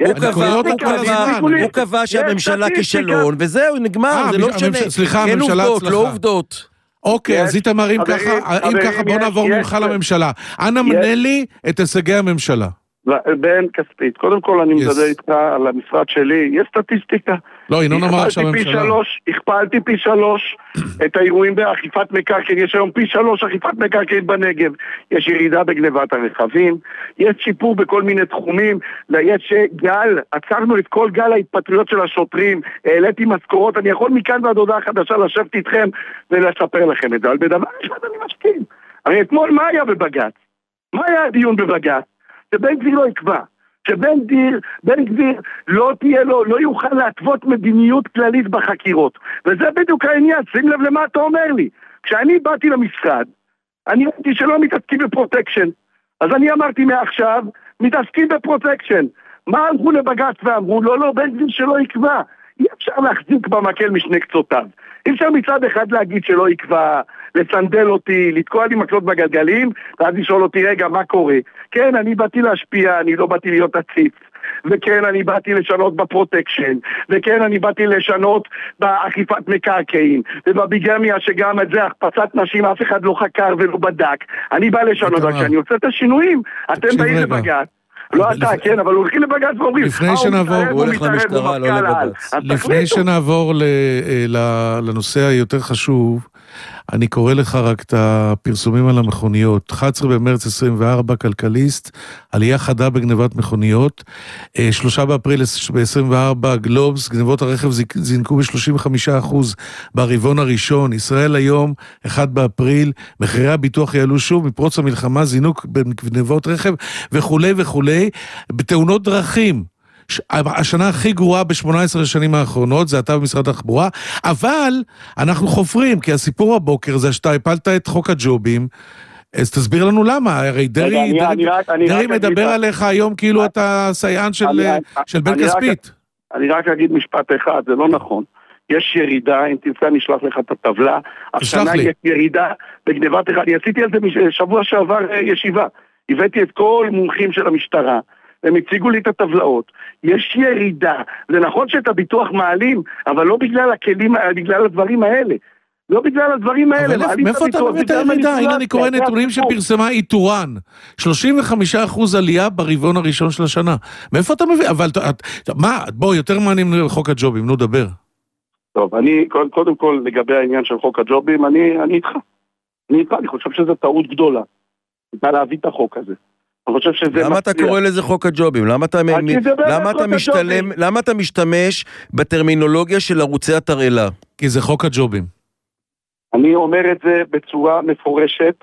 הוא קבע שהממשלה כישלון, וזהו, נגמר, זה לא משנה. סליחה, הממשלה הצלחה. לא עובדות. אוקיי, אז איתמר, אם ככה, בוא נעבור ממך לממשלה. אנא מנה לי את הישגי הממשלה. בן כספית, קודם כל אני מדבר איתך על המשרד שלי, יש סטטיסטיקה. לא, ינון אמר עכשיו הממשלה. הכפלתי פי שלוש את האירועים באכיפת מקרקעין, יש היום פי שלוש אכיפת מקרקעין בנגב, יש ירידה בגנבת הרכבים, יש שיפור בכל מיני תחומים, יש גל, עצרנו את כל גל ההתפטרויות של השוטרים, העליתי משכורות, אני יכול מכאן ועד הודעה חדשה לשבת איתכם ולספר לכם את זה, אבל בדבר אחד אני מסכים. הרי אתמול מה היה בבג"ץ? מה היה הדיון בבג"ץ? שבן גביר לא יקבע, שבן גביר, בן גביר לא תהיה לו, לא יוכל להתוות מדיניות כללית בחקירות. וזה בדיוק העניין, שים לב למה אתה אומר לי. כשאני באתי למשרד, אני ראיתי שלא מתעסקים בפרוטקשן. אז אני אמרתי מעכשיו, מתעסקים בפרוטקשן. מה הלכו לבג"ץ ואמרו? לא, לא, בן גביר שלא יקבע. אי אפשר להחזיק במקל משני קצותיו. אי אפשר מצד אחד להגיד שלא יקבע, לסנדל אותי, לתקוע לי מקלות בגלגלים, ואז לשאול אותי, רגע, מה קורה? כן, אני באתי להשפיע, אני לא באתי להיות עציץ. וכן, אני באתי לשנות בפרוטקשן. וכן, אני באתי לשנות באכיפת מקרקעין. ובביגמיה שגם את זה, החפצת נשים, אף אחד לא חקר ולא בדק. אני בא לשנות, רק שאני עושה את השינויים. אתם באים לבג"ץ. לא אתה, כן, אבל הולכים לבג"ץ ואומרים, לפני שנעבור, הוא הולך למשטרה, לא לבג"ץ. לפני שנעבור לנושא היותר חשוב, אני קורא לך רק את הפרסומים על המכוניות. אחד עשר במרץ עשרים וארבע, כלכליסט, עלייה חדה בגנבת מכוניות. שלושה באפריל ב-עשרים וארבע, גלובס, גנבות הרכב זינקו ב-שלושים וחמישה אחוז ברבעון הראשון. ישראל היום, אחד באפריל, מחירי הביטוח יעלו שוב, מפרוץ המלחמה, זינוק בגנבות רכב וכו' וכו'. בתאונות דרכים, השנה הכי גרועה ב-שמונה עשרה השנים האחרונות, זה אתה במשרד התחבורה, אבל אנחנו חופרים, כי הסיפור הבוקר זה שאתה הפלת את חוק הג'ובים, אז תסביר לנו למה, הרי דרי, דרי מדבר עליך היום כאילו אתה סייען של בן כספית. אני רק אגיד משפט אחד, זה לא נכון. יש ירידה, אם תרצה אני אשלח לך את הטבלה, השנה יש ירידה בגנבת אחד, אני עשיתי על זה שבוע שעבר ישיבה, הבאתי את כל מומחים של המשטרה, הם הציגו לי את הטבלאות, יש ירידה, זה נכון שאת הביטוח מעלים, אבל לא בגלל הכלים, בגלל הדברים האלה, לא בגלל הדברים האלה. אבל מאיפה אתה מביא את הירידה? הנה אני קורא נתונים שפרסמה איתורן, שלושים וחמישה אחוז עלייה ברבעון הראשון של השנה, מאיפה אתה מביא? אבל מה, בוא, יותר מעניין לחוק הג'ובים, נו דבר. טוב, אני, קודם כל לגבי העניין של חוק הג'ובים, אני, אני איתך, אני איתך, אני חושב שזו טעות גדולה, אתה להביא את החוק הזה. למה אתה קורא לזה חוק הג'ובים? למה אתה, למה אתה משתלם, למה אתה משתמש בטרמינולוגיה של ערוצי התרעלה? כי זה חוק הג'ובים. אני אומר את זה בצורה מפורשת.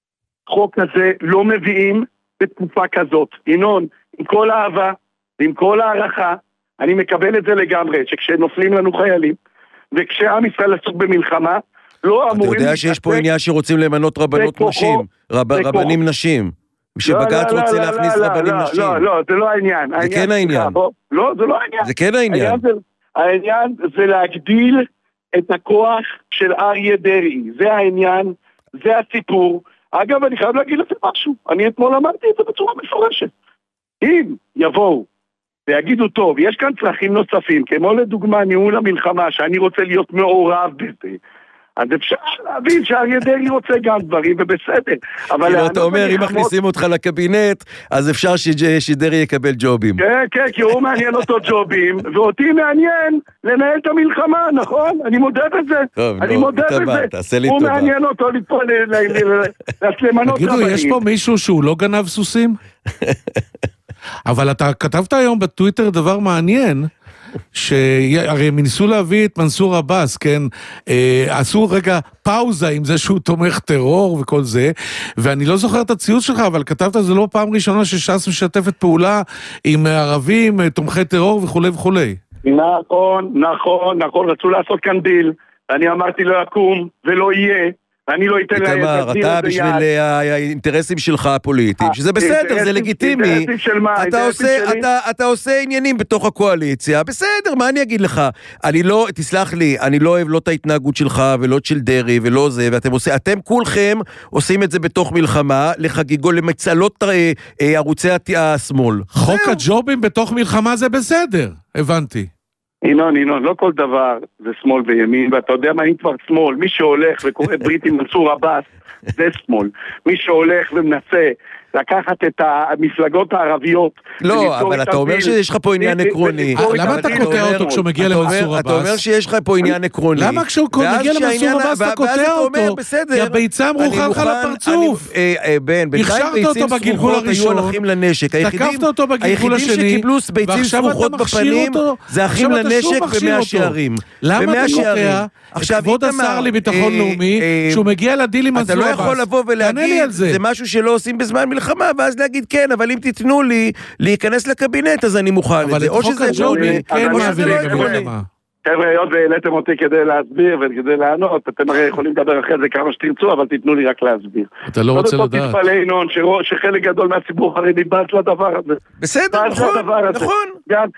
חוק הזה לא מביאים בתקופה כזאת. ינון, עם כל האהבה ועם כל הערכה, אני מקבל את זה לגמרי, שכשנופלים לנו חיילים, וכשעם ישראל עסוק במלחמה, לא אמורים... אתה יודע שיש פה עניין שרוצים למנות רבנות נשים, רבנים נשים. שבג"ץ רוצה להכניס רבנים נשים. לא, לא, זה לא העניין. זה כן העניין. לא, זה לא העניין. זה כן העניין. העניין זה להגדיל את הכוח של אריה דרעי. זה העניין, זה הסיפור. אגב, אני חייב להגיד לכם משהו. אני אתמול אמרתי את זה בצורה מפורשת. אם יבואו ויגידו, טוב, יש כאן צרכים נוספים, כמו לדוגמה ניהול המלחמה, שאני רוצה להיות מעורב בזה, אז אפשר להבין שאריה דרעי רוצה גם דברים, ובסדר. כאילו אתה אומר, אם מכניסים אותך לקבינט, אז אפשר שדרעי יקבל ג'ובים. כן, כן, כי הוא מעניין אותו ג'ובים, ואותי מעניין לנהל את המלחמה, נכון? אני מודה בזה. טוב, אני מודה בזה. הוא מעניין אותו למנות רבנים. תגידו, יש פה מישהו שהוא לא גנב סוסים? אבל אתה כתבת היום בטוויטר דבר מעניין, שהרי מנסו להביא את מנסור עבאס, כן, עשו רגע פאוזה עם זה שהוא תומך טרור וכל זה, ואני לא זוכר את הציוץ שלך, אבל כתבת זה לא פעם ראשונה שש"ס משתפת פעולה עם ערבים, תומכי טרור וכו' וכו'. נכון, נכון, נכון, רצו לעשות כאן דיל, אני אמרתי לא יקום ולא יהיה, ואני לא אתן להם איתמר, אתה בשביל האינטרסים שלך הפוליטיים, שזה בסדר, זה לגיטימי. אתה עושה עניינים בתוך הקואליציה, בסדר, מה אני אגיד לך? אני לא, תסלח לי, אני לא אוהב לא את ההתנהגות שלך, ולא של דרי, ולא זה, ואתם עושים, אתם כולכם עושים את זה בתוך מלחמה, לחגיגו למצלות ערוצי השמאל. חוק הג'ובים בתוך מלחמה זה בסדר, הבנתי. ינון, ינון, לא כל דבר זה שמאל וימין, ואתה יודע מה, אם כבר שמאל, מי שהולך וקורא ברית עם מנסור עבאס, זה שמאל. מי שהולך ומנסה לקחת את המפלגות הערביות... לא, אבל אתה אומר שיש לך פה עניין עקרוני. למה אתה קוטע אותו כשהוא מגיע למנסור עבאס? אתה אומר שיש לך פה עניין עקרוני. למה כשהוא מגיע למנסור עבאס אתה קוטע אותו? כי הביצה מרוחה לך לפרצוף. בן, בינתיים ביצים סרוכות היו הולכים לנשק. תקפת אותו בגלגול השני, שקיבלו ביצים סרוכות בפנים, זה אחים לנשק במאה שערים. למה אתה קוטע את כבוד השר לביטחון לאומי, כשהוא מגיע לדיל עם מנסור עבאס? אתה לא יכול לבוא ולהגיד, זה משהו שלא עושים בזמן מלחמה, ואז להגיד כן, אבל אם תיתנו לי להיכנס לקבינט, אז אני מוכן לזה. או שזה ג'ובי, כן מעבירים במלחמה. חבר'ה, היות והעליתם אותי כדי להסביר וכדי לענות, אתם הרי יכולים לדבר אחרי זה כמה שתרצו, אבל תיתנו לי רק להסביר. אתה לא רוצה לדעת. אותו תתפלא ינון, שחלק גדול מהציבור חרדי באז לדבר הזה. בסדר, נכון, נכון.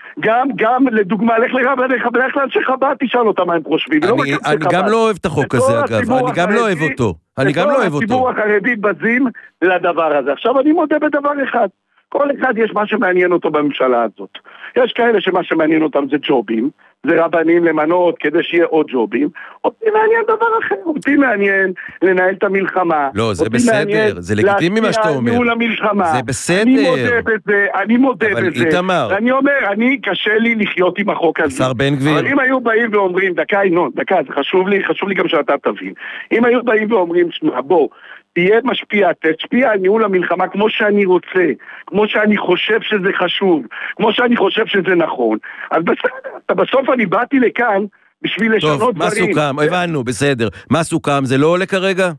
גם לדוגמה, לך לרבניך, לך לאנשי חב"ד, תשאל אותם מה הם חושבים. אני גם לא אוהב את החוק הזה, אגב. אני גם לא אוהב אותו. אני גם לא אוהב אותו. הציבור החרדי בזים לדבר הזה. עכשיו אני מודה בדבר אחד. כל אחד יש מה שמעניין אותו בממשלה הזאת. יש כאלה שמה שמעניין אותם זה ג'ובים, זה רבנים למנות כדי שיהיה עוד ג'ובים. אותי מעניין דבר אחר, אותי מעניין לנהל את המלחמה. לא, זה בסדר, זה לגיטימי מה שאתה אומר. זה בסדר. אני מודה בזה, אני מודה בזה. אבל איתמר. ואני אומר, אני קשה לי לחיות עם החוק הזה. שר בן גביר. אבל אם היו באים ואומרים, דקה, ינון, דקה, זה חשוב לי, חשוב לי גם שאתה תבין. אם היו באים ואומרים, בוא, תהיה משפיע, תשפיע על ניהול המלחמה כמו שאני רוצה, כמו שאני חושב שזה חשוב, כמו שאני חושב שזה נכון. אז בסדר, בסוף אני באתי לכאן בשביל לשנות דברים. טוב, מה סוכם? הבנו, בסדר. מה סוכם? זה לא עולה כרגע?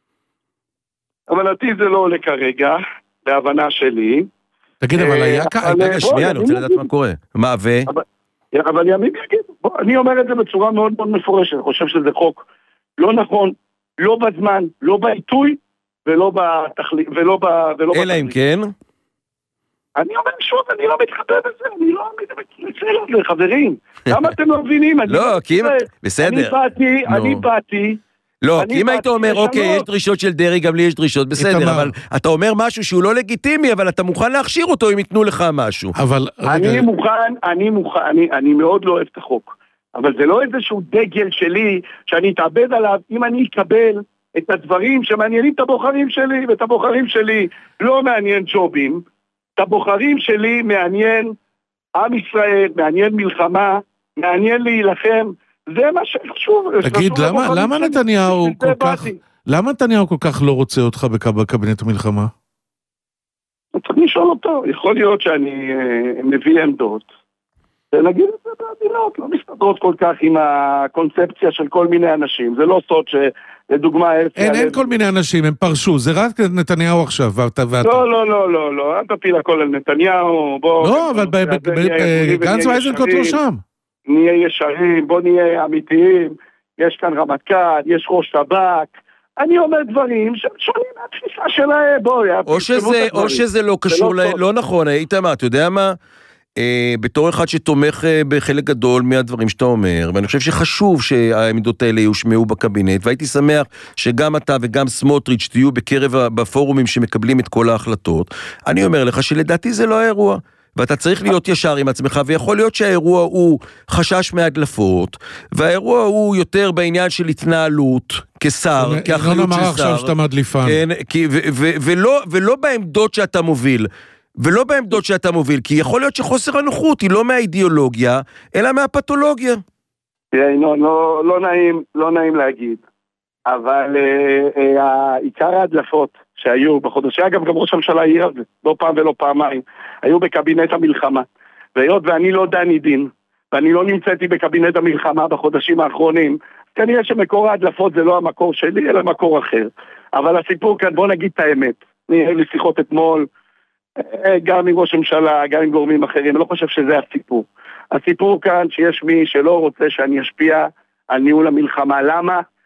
הבנתי זה לא עולה כרגע, בהבנה שלי. תגיד, אבל היה כאן... רגע, שנייה, אני רוצה לדעת מה קורה. מה, ו... אבל ימים יגיד, אני אומר את זה בצורה מאוד מאוד מפורשת, אני חושב שזה חוק לא נכון, לא בזמן, לא בעיתוי, ולא בתכלית, ולא ב... אלא אם כן? אני אומר שוב, אני לא מתחבא בזה, אני לא מתחבא בזה, חברים. למה אתם לא מבינים? לא, כי אם... בסדר. אני באתי, אני באתי... לא, כי אם היית אומר, אוקיי, יש דרישות של דרי, גם לי יש דרישות, בסדר, אבל אתה אומר משהו שהוא לא לגיטימי, אבל אתה מוכן להכשיר אותו אם ייתנו לך משהו. אבל... אני מוכן, אני מוכן, אני מאוד לא אוהב את החוק. אבל זה לא איזשהו דגל שלי, שאני אתאבד עליו, אם אני אקבל את הדברים שמעניינים את הבוחרים שלי, ואת הבוחרים שלי לא מעניין ג'ובים, את הבוחרים שלי מעניין עם ישראל, מעניין מלחמה, מעניין להילחם, זה מה שחשוב. תגיד, למה, למה נתניהו כל כך, למה נתניהו כל כך לא רוצה אותך בקבינט המלחמה? צריך לשאול אותו, יכול להיות שאני אה, מביא עמדות, ונגיד את זה בעדינות, לא מסתדרות כל כך עם הקונספציה של כל מיני אנשים, זה לא סוד שלדוגמה... אין, אין כל מיני אנשים, הם פרשו, זה רק נתניהו עכשיו, ואתה... לא, לא, לא, לא, לא, אל תפיל הכל על נתניהו, בוא... לא, אבל גנץ ואיזנקוט לא שם. נהיה ישרים, בוא נהיה אמיתיים, יש כאן רמטכ"ל, יש ראש שב"כ, אני אומר דברים ששונים מהתפיסה שלהם, בואי... או שזה לא קשור, לא נכון, איתמר, אתה יודע מה? בתור אחד שתומך בחלק גדול מהדברים שאתה אומר, ואני חושב שחשוב שהעמדות האלה יושמעו בקבינט, והייתי שמח שגם אתה וגם סמוטריץ' תהיו בקרב בפורומים שמקבלים את כל ההחלטות. אני אומר לך שלדעתי זה לא האירוע, ואתה צריך להיות ישר עם עצמך, ויכול להיות שהאירוע הוא חשש מהדלפות, והאירוע הוא יותר בעניין של התנהלות, כשר, כאחריות של שר. לא נאמר עכשיו שאתה מדליפן. כן, ולא, ולא בעמדות שאתה מוביל. ולא בעמדות שאתה מוביל, כי יכול להיות שחוסר הנוחות היא לא מהאידיאולוגיה, אלא מהפתולוגיה. לא, לא, לא נעים, לא נעים להגיד, אבל אה, אה, עיקר ההדלפות שהיו בחודשי, אגב גם ראש הממשלה העיר על זה, לא פעם ולא פעמיים, היו בקבינט המלחמה, והיות ואני לא דני דין, ואני לא נמצאתי בקבינט המלחמה בחודשים האחרונים, כנראה שמקור ההדלפות זה לא המקור שלי, אלא מקור אחר. אבל הסיפור כאן, בוא נגיד את האמת, אני היו לי שיחות אתמול, גם עם ראש הממשלה, גם עם גורמים אחרים, אני לא חושב שזה הסיפור. הסיפור כאן שיש מי שלא רוצה שאני אשפיע על ניהול המלחמה. למה?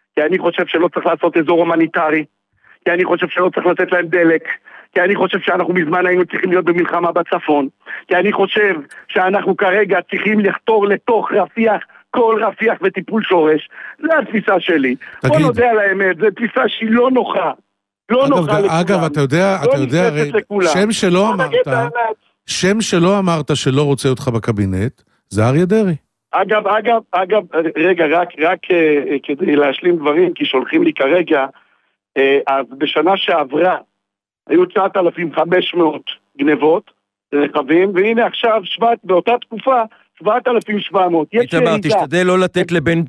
כי אני חושב שלא צריך לעשות אזור הומניטרי, כי אני חושב שלא צריך לתת להם דלק, כי אני חושב שאנחנו מזמן היינו צריכים להיות במלחמה בצפון, כי אני חושב שאנחנו כרגע צריכים לחתור לתוך רפיח, כל רפיח וטיפול שורש. זה התפיסה שלי. בוא נודע על האמת, זו תפיסה שהיא לא נוחה. לא אגב, נוחה לכולם. אגב, אתה יודע, לא אתה יודע, הרי, שם שלא אמרת, שם שלא אמרת שלא רוצה אותך בקבינט, זה אריה דרעי. אגב, אגב, אגב, רגע, רק, רק uh, כדי להשלים דברים, כי שולחים לי כרגע, uh, אז בשנה שעברה, היו תשעת אלפים וחמש מאות גנבות, רכבים, והנה עכשיו, שבט, באותה תקופה, שבעת אלפים ושבע מאות. איתמר, תשתדל לא לתת לבין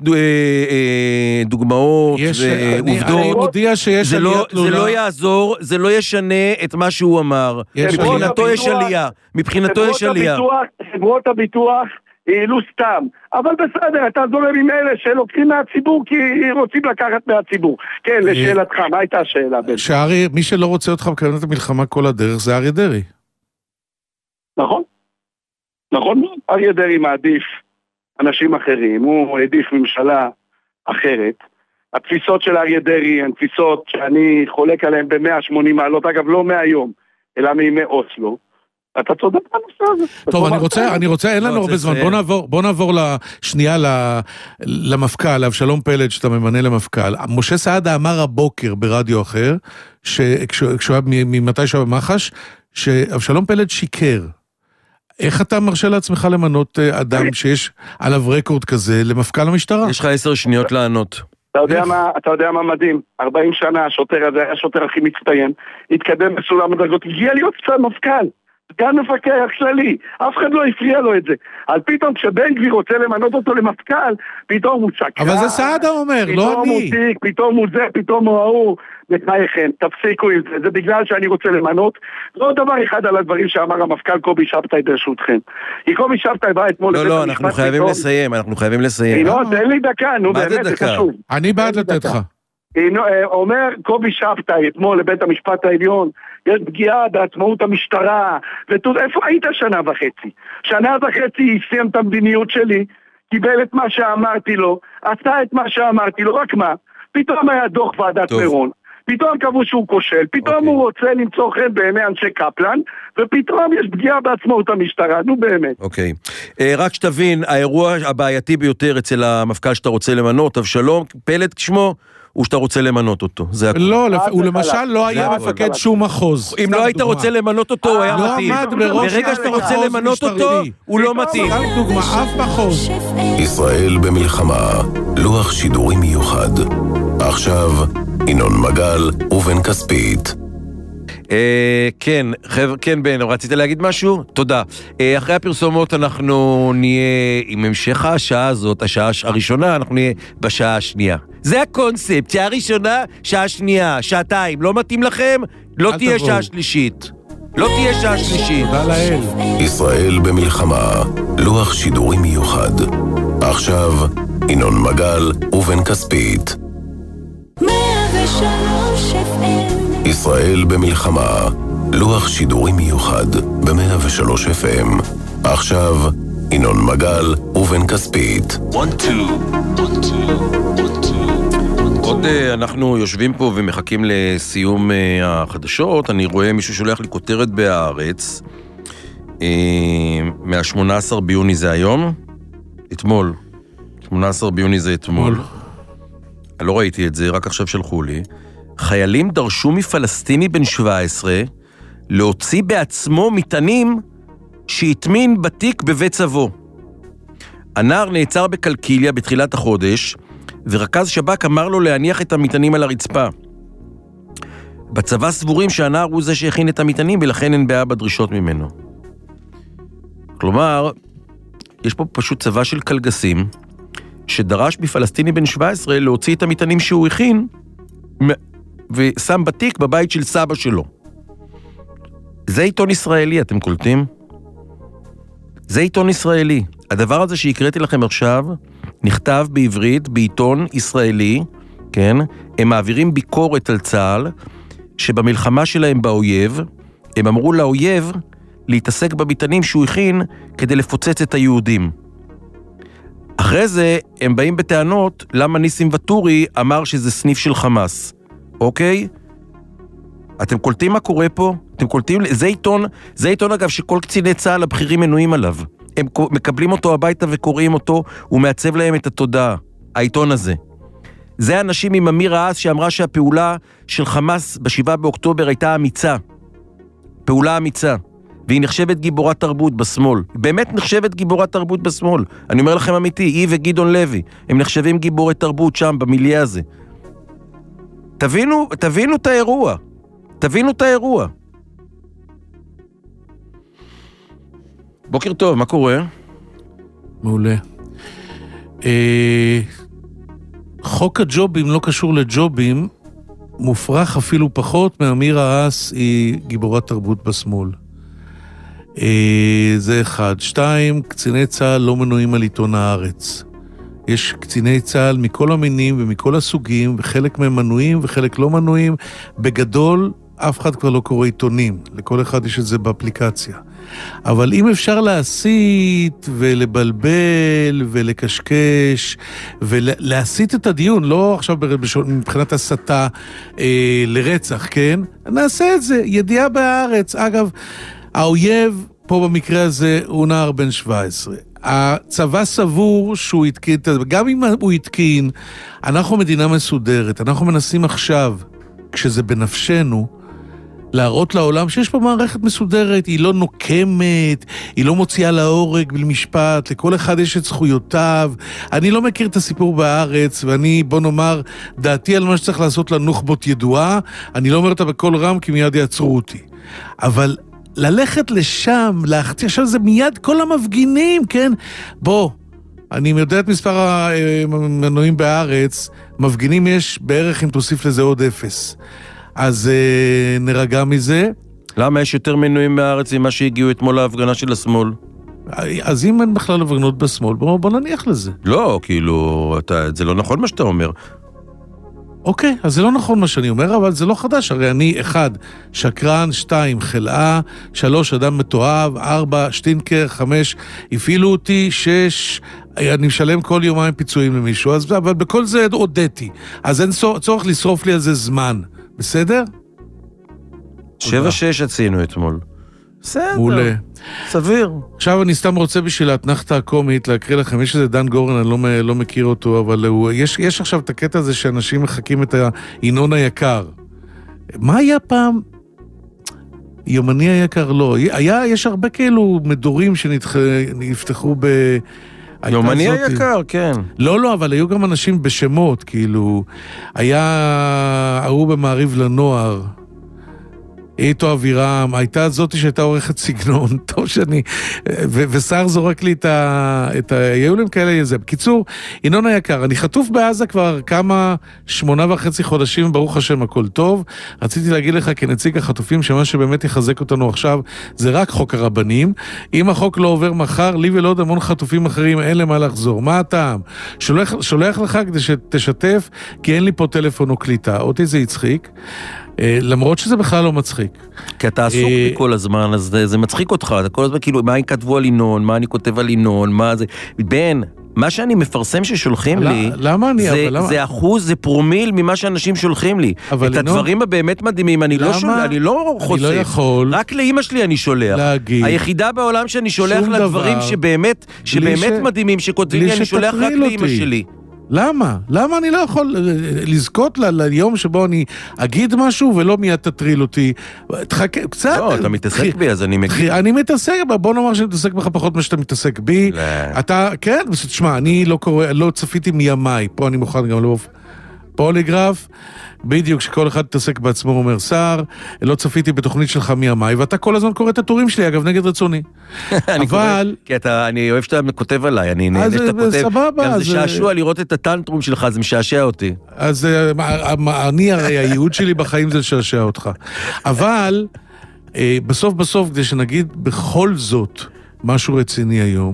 דוגמאות ועובדות. אני מודיע שיש עלייה תלולה. זה לא יעזור, זה לא ישנה את מה שהוא אמר. מבחינתו יש עלייה. מבחינתו יש עלייה. חברות הביטוח העלו סתם. אבל בסדר, אתה זורם עם אלה שלוקחים מהציבור כי רוצים לקחת מהציבור. כן, לשאלתך, מה הייתה השאלה? שארי, מי שלא רוצה אותך בקבינט המלחמה כל הדרך זה אריה דרעי. נכון. נכון, אריה דרעי מעדיף אנשים אחרים, הוא העדיף ממשלה אחרת. התפיסות של אריה דרעי הן תפיסות שאני חולק עליהן ב-מאה ושמונים מעלות, אגב לא מהיום, אלא מימי אוסלו. אתה צודק בנושא הזה. טוב, אני רוצה, אני רוצה, אין לנו הרבה זמן, בוא נעבור, בוא נעבור לשנייה למפכ"ל, אבשלום פלד שאתה ממנה למפכ"ל. משה סעדה אמר הבוקר ברדיו אחר, כשהוא היה ממתי שהוא במח"ש, שאבשלום פלד שיקר. איך אתה מרשה לעצמך למנות אדם שיש עליו רקורד כזה למפכ"ל המשטרה? יש לך עשר שניות לענות. אתה יודע מה, אתה יודע מה מדהים? ארבעים שנה השוטר הזה היה השוטר הכי מצטיין, התקדם בסולם הדרגות, הגיע להיות קצת מפכ"ל, סגן מפקח כללי, אף אחד לא הפריע לו את זה. על פתאום כשבן גביר רוצה למנות אותו למפכ"ל, פתאום הוא שקר. אבל זה סעדה אומר, לא אני. פתאום הוא תיק, פתאום הוא זה, פתאום הוא ההוא. בחייכם, תפסיקו עם זה, זה בגלל שאני רוצה למנות. זה עוד דבר אחד על הדברים שאמר המפכ"ל קובי שבתאי ברשותכם. כי קובי שבתאי בא אתמול... לא, לא, אנחנו חייבים לסיים, אנחנו חייבים לסיים. תן לי דקה, נו באמת, זה חשוב. אני בעד לתת לך. אומר קובי שבתאי אתמול לבית המשפט העליון, יש פגיעה בעצמאות המשטרה, איפה היית שנה וחצי? שנה וחצי סיים את המדיניות שלי, קיבל את מה שאמרתי לו, עשה את מה שאמרתי לו, רק מה? פתאום היה דוח ועדת מירון, פתאום קבעו שהוא כושל, פתאום הוא רוצה למצוא חן בעיני אנשי קפלן, ופתאום יש פגיעה בעצמאות המשטרה, נו באמת. אוקיי, רק שתבין, האירוע הבעייתי ביותר אצל המפכ"ל שאתה רוצה למנות, אבשלום פלד כשמו, הוא שאתה רוצה למנות אותו. לא, הוא למשל לא היה מפקד שום מחוז. אם לא היית רוצה למנות אותו, הוא היה מתאים. ברגע שאתה רוצה למנות אותו, הוא לא מתאים. דוגמה, אף מחוז. ישראל במלחמה, לוח שידורי מיוחד. עכשיו, ינון מגל ובן כספית. כן, כן בן, רצית להגיד משהו? תודה. אחרי הפרסומות אנחנו נהיה עם המשך השעה הזאת, השעה הראשונה, אנחנו נהיה בשעה השנייה. זה הקונספט, שעה ראשונה, שעה שנייה, שעתיים. לא מתאים לכם? לא תהיה שעה שלישית. לא תהיה שעה שלישית. תודה לאל. ישראל במלחמה, לוח שידורי מיוחד. עכשיו, ינון מגל ובן כספית. ישראל במלחמה, לוח שידורי מיוחד ב-מאה ושלוש אף אם. עכשיו, ינון מגל ובן כספית. עוד אנחנו יושבים פה ומחכים לסיום החדשות. אני רואה מישהו שולח לי כותרת בהארץ, מה-שמונה עשר ביוני זה היום? אתמול. שמונה עשר ביוני זה אתמול. אני לא ראיתי את זה, רק עכשיו שלחו לי. חיילים דרשו מפלסטיני בן שבע עשרה להוציא בעצמו מטענים שהטמין בתיק בבית צבו. הנער נעצר בקלקיליה בתחילת החודש, ורכז שב"כ אמר לו להניח את המטענים על הרצפה. בצבא סבורים שהנער הוא זה שהכין את המטענים, ולכן אין בעיה בדרישות ממנו. כלומר, יש פה פשוט צבא של קלגסים, שדרש בפלסטיני בן שבע עשרה להוציא את המטענים שהוא הכין, ושם בתיק בבית של סבא שלו. זה עיתון ישראלי, אתם קולטים? זה עיתון ישראלי. הדבר הזה שהקראתי לכם עכשיו, נכתב בעברית בעיתון ישראלי, כן? הם מעבירים ביקורת על צה"ל, שבמלחמה שלהם באויב, הם אמרו לאויב להתעסק במטענים שהוא הכין כדי לפוצץ את היהודים. אחרי זה הם באים בטענות למה ניסים וטורי אמר שזה סניף של חמאס. אוקיי? אתם קולטים מה קורה פה? אתם קולטים? זה עיתון, זה עיתון אגב שכל קציני צה"ל הבכירים מנויים עליו. הם מקבלים אותו הביתה וקוראים אותו, הוא מעצב להם את התודעה, העיתון הזה. זה אנשים עם אמיר האס שאמרה שהפעולה של חמאס בשבעה באוקטובר הייתה אמיצה. פעולה אמיצה. והיא נחשבת גיבורת תרבות בשמאל. באמת נחשבת גיבורת תרבות בשמאל. אני אומר לכם אמיתי, היא וגדעון לוי, הם נחשבים גיבורי תרבות שם, במיליה הזה. תבינו, תבינו את האירוע. תבינו את האירוע. בוקר טוב, מה קורה? מעולה. אה, חוק הג'ובים לא קשור לג'ובים, מופרך אפילו פחות, מאמיר האס היא גיבורת תרבות בשמאל. אה, זה אחד. שתיים, קציני צה"ל לא מנויים על עיתון הארץ. יש קציני צה"ל מכל המינים ומכל הסוגים, וחלק מהם מנויים וחלק לא מנויים. בגדול, אף אחד כבר לא קורא עיתונים. לכל אחד יש את זה באפליקציה. אבל אם אפשר להסיט ולבלבל ולקשקש ולהסיט את הדיון, לא עכשיו מבחינת הסתה אה, לרצח, כן? נעשה את זה. ידיעה בארץ. אגב, האויב פה במקרה הזה הוא נער בן שבע עשרה. הצבא סבור שהוא התקין, גם אם הוא התקין, אנחנו מדינה מסודרת, אנחנו מנסים עכשיו, כשזה בנפשנו, להראות לעולם שיש פה מערכת מסודרת, היא לא נוקמת, היא לא מוציאה להורג במשפט, לכל אחד יש את זכויותיו. אני לא מכיר את הסיפור בארץ, ואני, בוא נאמר, דעתי על מה שצריך לעשות לנוח'בות ידועה, אני לא אומר אותה בכל רם, כי מיד יעצרו אותי. אבל ללכת לשם, להחטיא שם זה מיד כל המפגינים, כן? בוא, אני יודע את מספר המנויים בארץ, מפגינים יש בערך אם תוסיף לזה עוד אפס. אז אה, נרגע מזה. למה יש יותר מנויים בארץ ממה שהגיעו אתמול להפגנה של השמאל? אז אם אין בכלל הפגנות בשמאל, בוא, בוא נניח לזה. לא, כאילו, אתה, זה לא נכון מה שאתה אומר. אוקיי, אז זה לא נכון מה שאני אומר, אבל זה לא חדש. הרי אני, אחד, שקרן, שתיים, חלאה, שלוש, אדם מתואב, ארבע, שטינקר, חמש, הפעילו אותי, שש, אני משלם כל יומיים פיצויים למישהו, אז, אבל בכל זה הודיתי. אז אין צורך לשרוף לי על זה זמן. בסדר? שבע שש עשינו אתמול. בסדר. מעולה. סביר. עכשיו אני סתם רוצה בשביל האתנחתא הקומית להקריא לכם, יש איזה דן גורן, אני לא, לא מכיר אותו, אבל הוא, יש, יש עכשיו את הקטע הזה שאנשים מחכים את העינון היקר. מה היה פעם? יומני היקר לא. היה, יש הרבה כאלו מדורים שנפתחו ב... יומני היקר, כן. לא, לא, אבל היו גם אנשים בשמות, כאילו, היה ההוא במעריב לנוער, איתו אבירם, הייתה זאתי שהייתה עורכת סגנון, טוב שאני, ו- ושר זורק לי את ה... את היעולים כאלה איזה. בקיצור, ינון היקר, אני חטוף בעזה כבר כמה שמונה וחצי חודשים, ברוך השם הכל טוב. רציתי להגיד לך כנציג החטופים, שמה שבאמת יחזק אותנו עכשיו, זה רק חוק הרבנים. אם החוק לא עובר מחר, לי ולא עוד המון חטופים אחרים, אין למה לחזור. מה הטעם? שולח, שולח לך כדי שתשתף, כי אין לי פה טלפון או קליטה. אותי זה יצחיק. למרות שזה בכלל לא מצחיק. כי אתה עסוק לי כל הזמן, אז זה מצחיק אותך, אתה כל הזמן כאילו, מה אני כתבו על עינון, מה אני כותב על עינון, מה זה... בן, מה שאני מפרסם ששולחים לי, זה אחוז, זה פרומיל ממה שאנשים שולחים לי. את הדברים הבאמת מדהימים, אני לא חושף, רק לאמא שלי אני שולח. היחידה בעולם שאני שולח לדברים שבאמת מדהימים, שכותבים לי, אני שולח רק לאמא שלי. למה? למה אני לא יכול לזכות ליום שבו אני אגיד משהו ולא מיד תטריל אותי? תחכה, קצת. לא, אתה מתעסק בי, אז אני מגיע. אני מתעסק, בוא נאמר שאני מתעסק בך פחות מה שאתה מתעסק בי. אתה, כן, תשמע, אני לא קורא, לא צפיתי מימיי, פה אני מוכן גם לא... פוליגרף, בדיוק שכל אחד תעסק בעצמו אומר שר, לא צפיתי בתוכנית שלך מימיי, ואתה כל הזמן קורא את הטורים שלי, אגב, נגד רצוני. אבל... כי אני אוהב שאתה כותב עליי, אני נהנה שאתה כותב, גם זה שעשוע לראות את הטנטרום שלך, זה משעשע אותי. אז אני, הרי הייעוד שלי בחיים זה לשעשע אותך. אבל, בסוף בסוף, כדי שנגיד בכל זאת משהו רציני היום,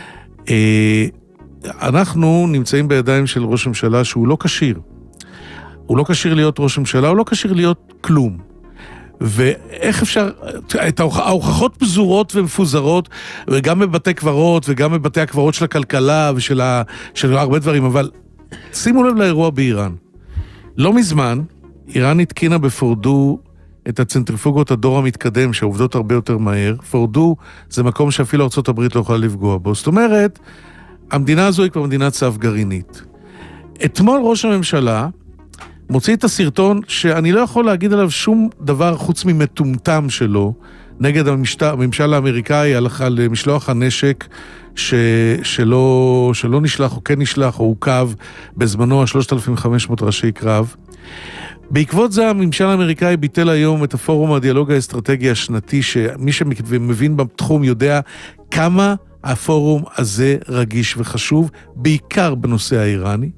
אנחנו נמצאים בידיים של ראש ממשלה שהוא לא קשיר. הוא לא קשיר להיות ראש ממשלה, הוא לא קשיר להיות כלום. ואיך אפשר, את ההוכחות פזורות ומפוזרות, וגם בבתי קברות, וגם בבתי הקברות של הכלכלה, ושל ה, של הרבה דברים, אבל שימו לב לאירוע באיראן. לא מזמן, איראן התקינה בפורדו את הצנטריפוגות הדור המתקדם, שעובדות הרבה יותר מהר. פורדו זה מקום שאפילו ארצות הברית לא יכולה לפגוע בו. זאת אומרת, המדינה הזו היא כבר מדינת צו גרעינית. אתמול ראש הממשלה מוציא את הסרטון שאני לא יכול להגיד עליו שום דבר חוץ ממטומטם שלו, נגד המשט... הממשל האמריקאי על משלוח הנשק ש... שלא... שלא נשלח או כן נשלח או עוכב בזמנו ה-שלושת אלפים וחמש מאות ראשי קרב. בעקבות זה הממשל האמריקאי ביטל היום את הפורום הדיאלוג האסטרטגי השנתי, שמי שמבין בתחום יודע כמה הפורום הזה רגיש וחשוב, בעיקר בנושא האיראני.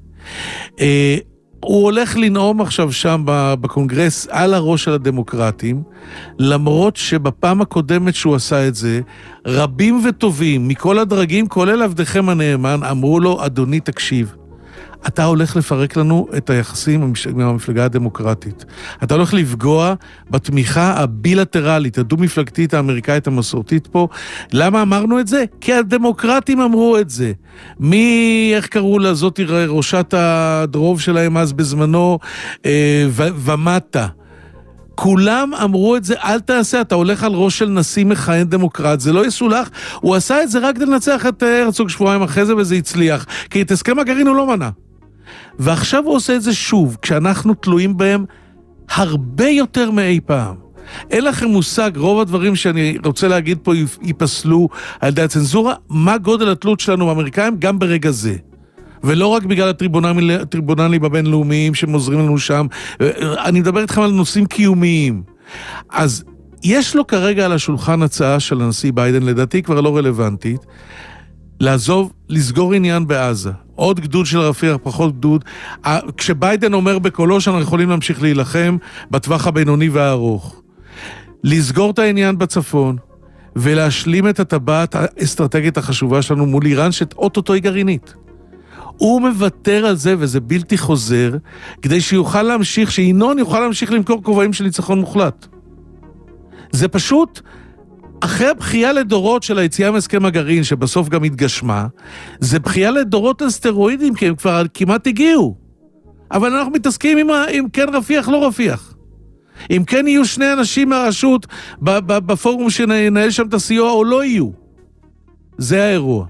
הוא הולך לנאום עכשיו שם בקונגרס על הראש של הדמוקרטים, למרות שבפעם הקודמת שהוא עשה את זה, רבים וטובים מכל הדרגים, כולל עבדכם הנאמן, אמרו לו, אדוני תקשיב, אתה הולך לפרק לנו את היחסים עם המפלגה הדמוקרטית. אתה הולך לפגוע בתמיכה הבילטרלית, הדו-מפלגתית האמריקאית המסורתית פה. למה אמרנו את זה? כי הדמוקרטים אמרו את זה. מי, איך קראו לה, זאת ראשת הדרוב שלהם אז בזמנו, אה, ו- ומטה. כולם אמרו את זה, אל תעשה, אתה הולך על ראש של נשיא מכהן דמוקרט, זה לא יסולח, הוא עשה את זה רק כדי לנצח את הרצוג שבועיים אחרי זה, וזה הצליח, כי את הסכם הגרעין הוא לא מנע. ועכשיו הוא עושה את זה שוב, כשאנחנו תלויים בהם הרבה יותר מאי פעם. אין לכם מושג, רוב הדברים שאני רוצה להגיד פה ייפסלו על ידי הצנזורה, מה גודל התלות שלנו באמריקאים גם ברגע זה. ולא רק בגלל הטריבונלים הבינלאומיים שמוזרים לנו שם, אני מדבר איתכם על נושאים קיומיים. אז יש לו כרגע על השולחן הצעה של הנשיא ביידן, לדעתי כבר לא רלוונטית, לעזוב, לסגור עניין בעזה. עוד גדוד של רפיח, פחות גדוד. כשביידן אומר בקולו שאנחנו יכולים להמשיך להילחם בטווח הבינוני והארוך. לסגור את העניין בצפון, ולהשלים את הטבעת האסטרטגית החשובה שלנו מול איראן, שאוטוטו היא גרעינית. הוא מוותר על זה, וזה בלתי חוזר, כדי שיוכל להמשיך, שינון יוכל להמשיך למכור כובעים של ניצחון מוחלט. זה פשוט, אחרי הבחייה לדורות של היציאה מהסכם הגרעין, שבסוף גם התגשמה, זה בחייה לדורות על סטרואידים, כי הם כבר כמעט הגיעו. אבל אנחנו מתעסקים עם, עם כן רפיח, לא רפיח. אם כן יהיו שני אנשים מהרשות, בפורום שננהל שם את הסיוע, או לא יהיו. זה האירוע.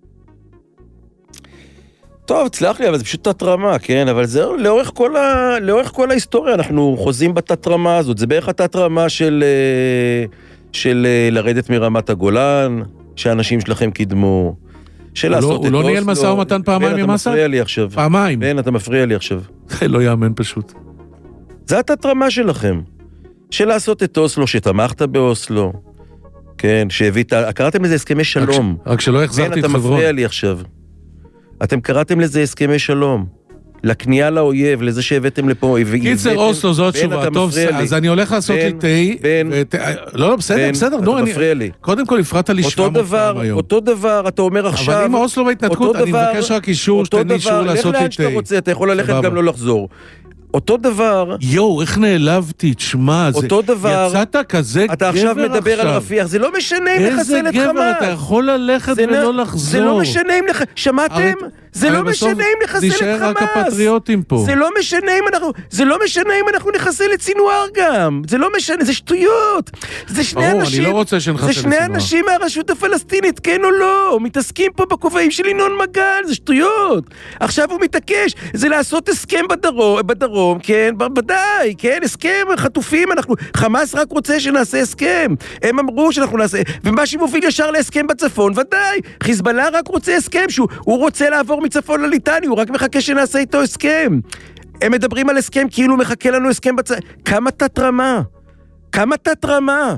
טוב, תסלח לי, אבל זה פשוט תת-רמה, כן? אבל זה לאורך כל, ה... לאורך כל ההיסטוריה, אנחנו חוזים בתת-רמה הזאת. זה בערך התת-רמה של, של לרדת מרמת הגולן, שאנשים שלכם קידמו, של לעשות את אוסלו. הוא לא ניהל מסע ומתן פעמיים עם מסע? בן, אתה מפריע לי עכשיו. פעמיים. בן, אתה מפריע לי עכשיו. זה לא יאמן פשוט. זה התת-רמה שלכם. של לעשות את אוסלו, שתמכת באוסלו. כן, שהבאת... קראתם לזה הסכמי שלום. רק, רק שלא החזרתי את חברון. בן, אתה מפריע לי עכשיו. אתם קראתם לזה הסכמי שלום, לכניעה לאויב, לזה שהבאתם לפה. קיצר אוסלו, זאת תשובה, טוב, אז אני הולך לעשות לי תה, לא, לא, בסדר, בסדר, נו, אני, קודם כל הפרעת לי שבע מאות פעם היום. אותו דבר, אתה אומר עכשיו, אבל אם האוסלו בהתנתקות, אני מבקש רק אישור, שתן אישור לעשות לי תה. אתה יכול ללכת גם לא לחזור. אותו דבר... יו, איך נעלבתי, תשמע, אותו דבר... יצאת כזה גבר עכשיו. אתה עכשיו מדבר על רפיח, זה לא משנה אם לחסל את חמאס. איזה גבר, אתה יכול ללכת ולא לחזור. זה לא משנה אם לחסל... שמעתם? זה לא משנה אם לחסל את חמאס. נשאר רק הפטריוטים פה. זה לא משנה אם אנחנו... זה לא משנה אם אנחנו נחסל את סינואר גם. זה לא משנה, זה שטויות. זה שני אנשים... אני לא רוצה שנחסל את סינואר. זה שני אנשים מהרשות הפלסטינית, כן או לא? מתעסקים פה בכובעים של ינון מגל, זה שטויות. עכשיו הוא מתעקש. זה לעשות הסכם בדרום, בדרום, כן, בוודאי, כן, הסכם, חטופים, אנחנו, חמאס רק רוצה שנעשה הסכם. הם אמרו שאנחנו נעשה, ומה שמוביל ישר להסכם בצפון, ודאי, חיזבאללה רק רוצה הסכם, שהוא רוצה לעבור מצפון לליטני, הוא רק מחכה שנעשה איתו הסכם. הם מדברים על הסכם כאילו מחכה לנו הסכם בצפון. כמה תת-רמה? כמה תת-רמה?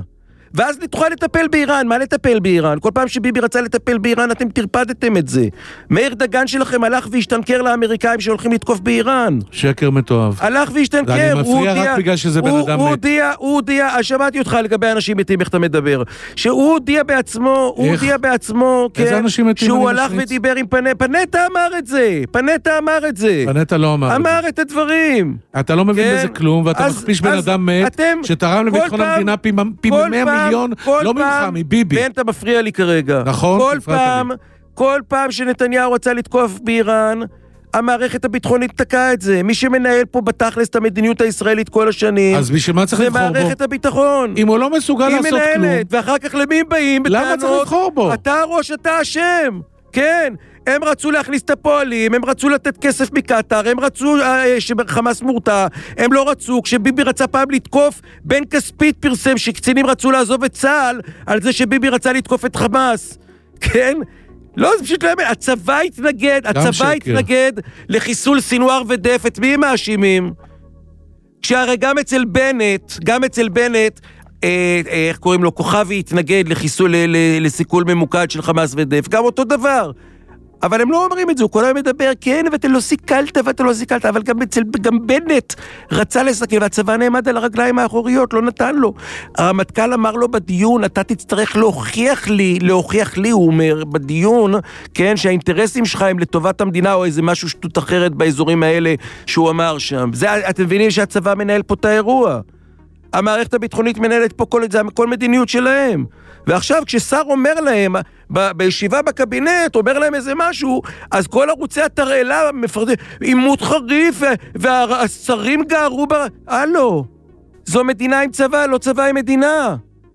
ואז תוכל לטפל באיראן. מה לטפל באיראן? כל פעם שביבי רצה לטפל באיראן, אתם תרפדתם את זה. מאיר דגן שלכם הלך והשתנקר לאמריקאים שהולכים לתקוף באיראן. שקר מתועב. הלך והשתנקר. אני מפריע רק בגלל שזה בן אדם מת. הוא הודיע, הוא הודיע, שמעתי אותך לגבי אנשים מתים, איך אתה מדבר. שהוא הודיע בעצמו, הוא הודיע בעצמו, כן, שהוא הלך ודיבר עם פנטה. פנטה אמר את זה. פנטה אמר את זה. פנטה לא אמר. אמר את הדברים. אתה לא מבין בזה כלום, ואתה מכפיש בן אדם מת, שתרם לביטחון המדינה פי מאה מיליון, לא ממך, מביבי. בן, אתה מפריע לי כרגע. נכון, כל פעם, כל פעם שנתניהו רצה לתקוף באיראן, המערכת הביטחונית תקעה את זה. מי שמנהל פה בתכלס את המדיניות הישראלית כל השנים, אז בשביל מה צריך לבחור בו? זה מערכת הביטחון. אם הוא לא מסוגל לעשות כלום. היא מנהלת, ואחר כך למי באים בטענות? למה צריך לבחור בו? אתה ראש, אתה אשם. כן. הם רצו להכניס את הפועלים, הם רצו לתת כסף מקטר, הם רצו אה, שחמאס מורתע, הם לא רצו, כשביבי רצה פעם לתקוף, בן כספית פרסם שקצינים רצו לעזוב את צה"ל, על זה שביבי רצה לתקוף את חמאס, כן? לא, זה פשוט לא יאמן, הצבא התנגד, הצבא התנגד לחיסול סינואר ודף, את מי הם מאשימים? כשהרי גם אצל בנט, גם אצל בנט, אה, אה, איך קוראים לו, כוכבי התנגד לחיסול, ל, ל, לסיכול ממוקד של חמאס ודף, גם אותו דבר. אבל הם לא אומרים את זה, הוא כל היום מדבר, כן, ואתה לא סיכלת, ואתה לא סיכלת, אבל גם, אצל, גם בנט רצה לסכל, והצבא נעמד על הרגליים האחוריות, לא נתן לו. הרמטכ"ל אמר לו בדיון, אתה תצטרך להוכיח לי, להוכיח לי, הוא אומר, בדיון, כן, שהאינטרסים שלך הם לטובת המדינה, או איזה משהו שטות אחרת באזורים האלה, שהוא אמר שם. זה, אתם מבינים שהצבא מנהל פה את האירוע. המערכת הביטחונית מנהלת פה כל, זה, כל מדיניות שלהם. ועכשיו כששר אומר להם, ב- בישיבה בקבינט, אומר להם איזה משהו, אז כל ערוצי התרעלה מפרדים, עימות חריף, והשרים גערו ב... הלו, זו מדינה עם צבא, לא צבא עם מדינה.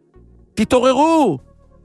תתעוררו.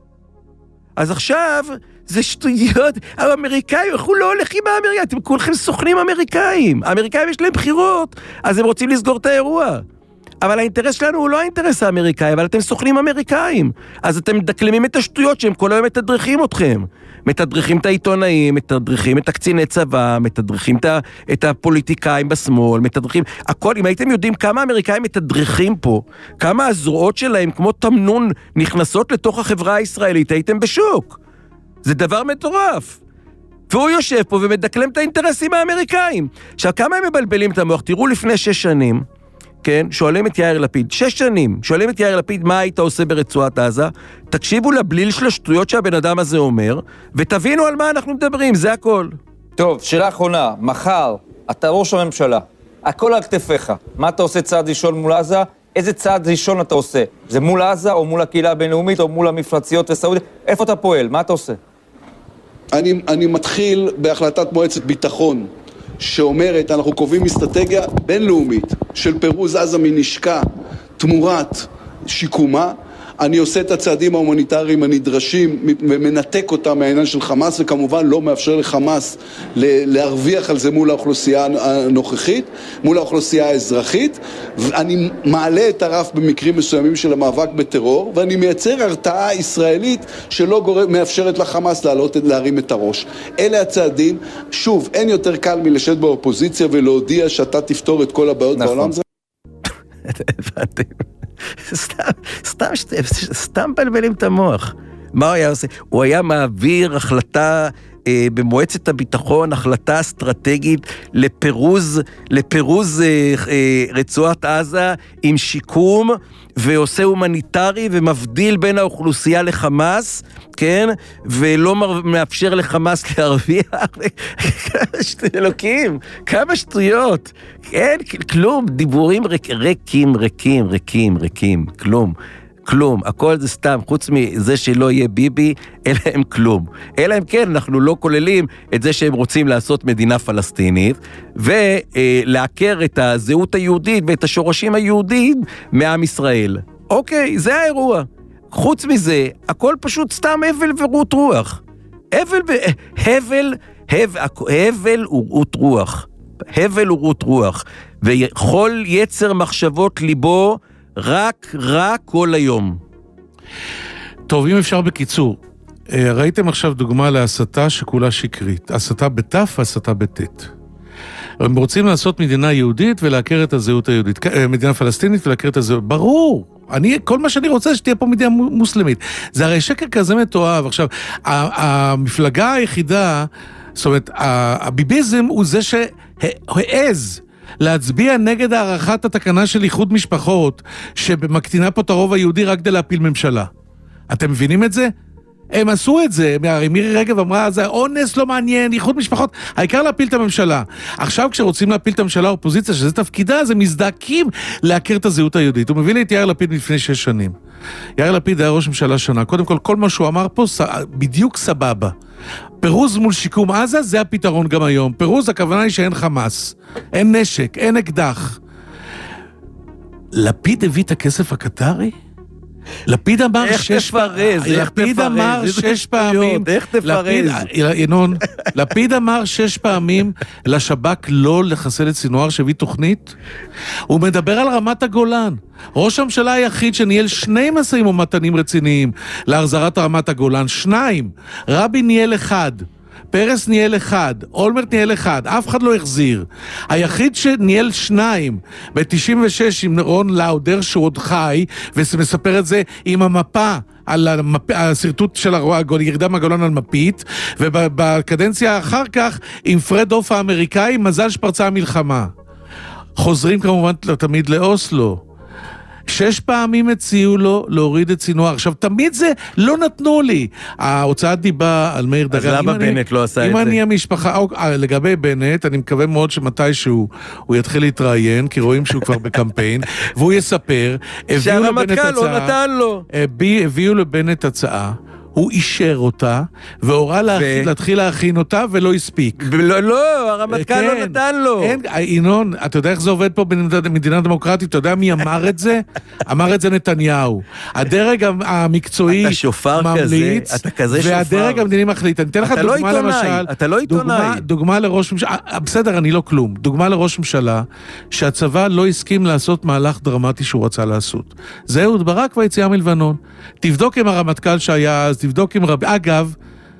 אז עכשיו, זה שטויות, האמריקאים, אנחנו לא הולכים באמריקאים, אתם כולכם סוכנים אמריקאים. האמריקאים יש להם בחירות, אז הם רוצים לסגור את האירוע. אבל האינטרס שלנו הוא לא האינטרס האמריקאי, אבל אתם סוכנים אמריקאים. אז אתם מדקלמים את השטויות שהם כל היום מתדרכים אתכם. מתדרכים את העיתונאים, מתדרכים את הקציני צבא, מתדרכים את, את הפוליטיקאים בשמאל, מתדרכים... הכל, אם הייתם יודעים כמה אמריקאים מתדרכים פה, כמה הזרועות שלהם כמו תמנון נכנסות לתוך החברה הישראלית, הייתם בשוק. זה דבר מטורף. והוא יושב פה ומדקלם את האינטרסים האמריקאים. עכשיו, כמה הם מבלבלים את המוח? תראו לפני שש שנים, כן, שואלים את יאיר לפיד, שש שנים, שואלים את יאיר לפיד מה היית עושה ברצועת עזה, תקשיבו לבליל של השטויות שהבן אדם הזה אומר, ותבינו על מה אנחנו מדברים, זה הכל. טוב, שאלה אחרונה, מחר, אתה ראש הממשלה, הכל על כתפיך, מה אתה עושה צעד ראשון מול עזה? איזה צעד ראשון אתה עושה? זה מול עזה או מול הקהילה הבינלאומית או מול המפרציות וסעודיה? איפה אתה פועל? מה אתה עושה? אני, אני מתחיל בהחלטת מועצת ביטחון, שאומרת, אנחנו קובעים אסטרטגיה בינלאומית של פירוז עזה מנשקה תמורת שיקומה. אני עושה את הצעדים ההומניטריים הנדרשים ומנתק אותם מהעניין של חמאס, וכמובן לא מאפשר לחמאס להרוויח על זה מול האוכלוסייה הנוכחית, מול האוכלוסייה האזרחית, ואני מעלה את הרף במקרים מסוימים של המאבק בטרור, ואני מייצר הרתעה ישראלית שלא גורם, מאפשרת לחמאס לעלות, להרים את הראש. אלה הצעדים. שוב, אין יותר קל מלשבת באופוזיציה ולהודיע שאתה תפתור את כל הבעיות נכון. בעולם. זה... הבנתם. סתם, סתם, סתם בלבלים את המוח. מה הוא היה עושה? הוא היה מעביר החלטה אה, במועצת הביטחון, החלטה אסטרטגית לפירוז, לפירוז אה, אה, רצועת עזה עם שיקום, ועושה הומניטרי ומבדיל בין האוכלוסייה לחמאס, כן? ולא מאפשר לחמאס להרוויח. אלוקים, כמה שטויות. אין, כלום, דיבורים ריק, ריקים, ריקים, ריקים, ריקים, כלום. כלום, הכל זה סתם, חוץ מזה שלא יהיה ביבי, אלא הם כלום. אלא הם כן, אנחנו לא כוללים את זה שהם רוצים לעשות מדינה פלסטינית, ולעקר את הזהות היהודית ואת השורשים היהודיים מעם ישראל. אוקיי, זה האירוע. חוץ מזה, הכל פשוט סתם הבל ורות רוח. הבל, הבל, הבל, הבל ורות רוח. הבל ורות רוח. וכל יצר מחשבות ליבו, רק, רק כל היום. טוב, אם אפשר בקיצור, ראיתם עכשיו דוגמה להסתה שכולה שקרית. הסתה בתף והסתה בתת. הם רוצים לעשות מדינה יהודית ולהכיר את הזהות היהודית. מדינה פלסטינית ולהכיר את הזהות. ברור. אני, כל מה שאני רוצה שתהיה פה מדינה מוסלמית. זה הרי שקר כזה מתואב. עכשיו, המפלגה היחידה, זאת אומרת, הביביזם הוא זה שהעז להצביע נגד הערכת התקנה של איחוד משפחות, שמקטינה פה את הרוב היהודי רק כדי להפיל ממשלה. אתם מבינים את זה? הם עשו את זה, מירי רגב אמרה, זה אונס לא מעניין, איחוד משפחות, העיקר להפיל את הממשלה. עכשיו כשרוצים להפיל את הממשלה האופוזיציה, שזה תפקידה, אז הם מזדעקים להכיר את הזהות היהודית. הוא מביא לי את יאיר לפיד לפני שש שנים. יאיר לפיד היה ראש ממשלה שנה. קודם כל, כל מה שהוא אמר פה, בדיוק סבבה. פירוז מול שיקום עזה, זה הפתרון גם היום. פירוז, הכוונה היא שאין חמאס, אין נשק, אין אקדח. לפיד הביא את הכסף הקטרי? לפיד אמר שש פעמים, לפיד אמר שש פעמים, איך תפרז? ינון, לפיד אמר שש פעמים לשב"כ לא לחסל את סינואר שהביא תוכנית. הוא מדבר על רמת הגולן. ראש הממשלה היחיד שניהל שני משאים ומתנים רציניים להחזרת רמת הגולן, שניים. רבין ניהל אחד. פרס ניהל אחד, אולמרט ניהל אחד, אף אחד לא החזיר. היחיד שניהל שניים, ב-תשעים ושש עם רון לאודר שהוא עוד חי, ומספר את זה עם המפה, על המפ... הסרטוט של הירידה מהגולן על מפית, ובקדנציה אחר כך עם פרד אוף האמריקאי, מזל שפרצה המלחמה. חוזרים כמובן תמיד לאוסלו. שש פעמים הציעו לו להוריד את סינואר. עכשיו, תמיד זה לא נתנו לי. ההוצאת דיבה על מאיר דגן. אז למה בנט לא עשה את זה? אם אני המשפחה, לגבי בנט, אני מקווה מאוד שמתישהו הוא יתחיל להתראיין, כי רואים שהוא כבר בקמפיין, והוא יספר, שהרמטכ"ל לא נתן לו. הביאו לבנט הצעה, הוא אישר אותה, והורה להתחיל להכין אותה, ולא הספיק. לא, לא, הרמטכ"ל לא נתן לו. ינון, אתה יודע איך זה עובד פה במדינה דמוקרטית? אתה יודע מי אמר את זה? אמר את זה נתניהו. הדרג המקצועי ממליץ, אתה כזה שופר. והדרג המדיני מחליט. אני אתן לך דוגמה למשל. אתה לא עיתונאי. דוגמה לראש ממשלה, בסדר, אני לא כלום. דוגמה לראש ממשלה, שהצבא לא הסכים לעשות מהלך דרמטי שהוא רצה לעשות. זה אהוד ברק והיציאה מלבנון. תבדוק עם הרמטכ"ל שהיה אז, תבדוק עם רבי. אגב,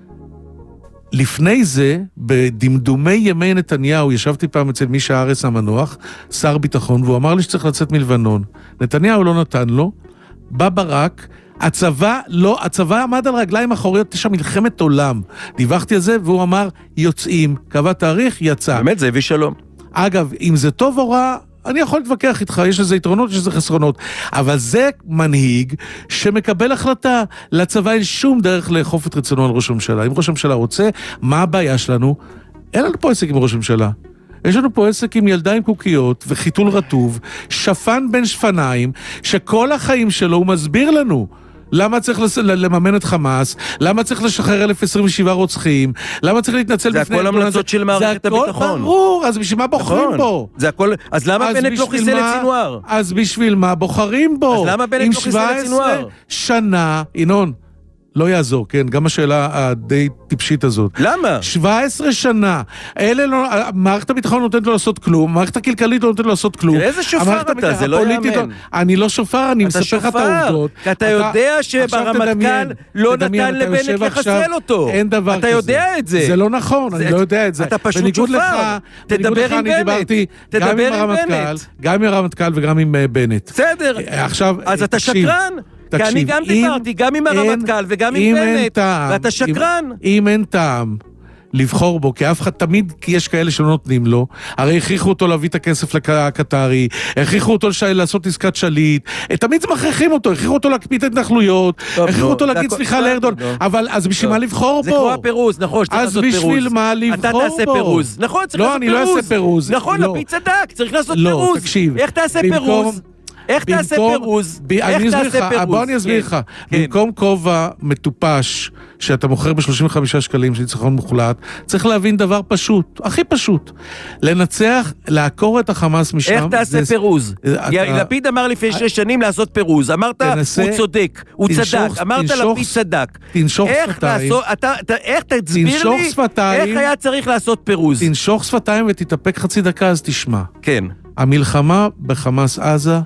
לפני זה, בדמדומי ימי נתניהו, ישבתי פעם אצל מישה ארס המנוח, שר ביטחון, והוא אמר לי שצריך לצאת מלבנון. נתניהו לא נתן לו, בא ברק, הצבא לא, הצבא עמד על רגליים אחוריות, יש שם מלחמת עולם. דיווחתי על זה, והוא אמר, יוצאים, קבע תאריך, יצא. באמת, זה הביא שלום. אגב, אם זה טוב או רע, אני יכול להתווכח איתך, יש איזה יתרונות, יש איזה חסרונות, אבל זה מנהיג שמקבל החלטה. לצבא אין שום דרך לאכוף את רצונו על ראש הממשלה. אם ראש הממשלה רוצה, מה הבעיה שלנו? אין לנו פה עסק עם ראש הממשלה. יש לנו פה עסק עם ילדה עם קוקיות וחיתול רטוב, שפן בין שפניים, שכל החיים שלו הוא מסביר לנו. למה צריך לממן את חמאס? למה צריך לשחרר אלף עשרים ושבעה רוצחים? למה צריך להתנצל בפני... זה הכל המלצות של מערכת הביטחון. זה הכל ברור, אז בשביל מה בוחרים בו? זה הכל... אז למה בנט לא חיסל את סינואר? אז בשביל מה בוחרים בו? אז למה בנט לא חיסל את סינואר? עם שבע עשרה שנה, ינון, לא יעזור, כן? גם השאלה הדי טיפשית הזאת. למה? שבע עשרה שנה. אלה לא... מערכת הביטחון נותנת לו לעשות כלום, מערכת הכלכלית לא נותנת לו לעשות כלום. איזה שופר אתה? זה לא יאמן. אני לא שופר, אני מספר לך את העובדות. כי אתה יודע שברמטכ"ל לא נתן לבנט לחסל אותו. אין דבר כזה. אתה יודע את זה. זה לא נכון, אני לא יודע את זה. אתה פשוט שופר. תדבר עם בנט. תדבר עם בנט. גם עם הרמטכ"ל וגם עם בנט. בסדר. עכשיו, אז אתה שקרן. כי אני גם דיברתי, גם עם הרמטכ"ל וגם עם בנט, ואתה שקרן. אם אין טעם לבחור בו, כי אף אחד תמיד יש כאלה שלא נותנים לו, הרי הכריחו אותו להביא את הכסף לקטרי, הכריחו אותו לעשות עסקת שליט, תמיד מכריחים אותו, הכריחו אותו להקפיא את ההתנחלויות, הכריחו אותו להגיד סליחה לארדון, אבל אז בשביל מה לבחור בו? זה כמו הפירוז, נכון, שצריך לעשות פירוז. אז בשביל מה לבחור בו? אתה תעשה פירוז, נכון, צריך לעשות פירוז. לא, אני לא אעשה פירוז. נכון, לפיד צדק, צריך לעשות פירוז. לא, תקשיב. איך תעשה פירוז? איך תעשה פירוז? איך תעשה פירוז? בוא אני אסביר לך. במקום כובע מטופש שאתה מוכר ב-שלושים וחמישה שקלים של ניצחון מוחלט, צריך להבין דבר פשוט, הכי פשוט. לנצח, לעקור את החמאס משם. איך תעשה פירוז? לפיד אמר לפני שש שנים לעשות פירוז. אמרת, הוא צודק, הוא צדק. אמרת לפיד צדק. תנשוך שפתיים. איך תסביר לי איך היה צריך לעשות פירוז? תנשוך שפתיים ותתאפק חצי דקה, אז תשמע. כן. המלחמה בחמאס עזה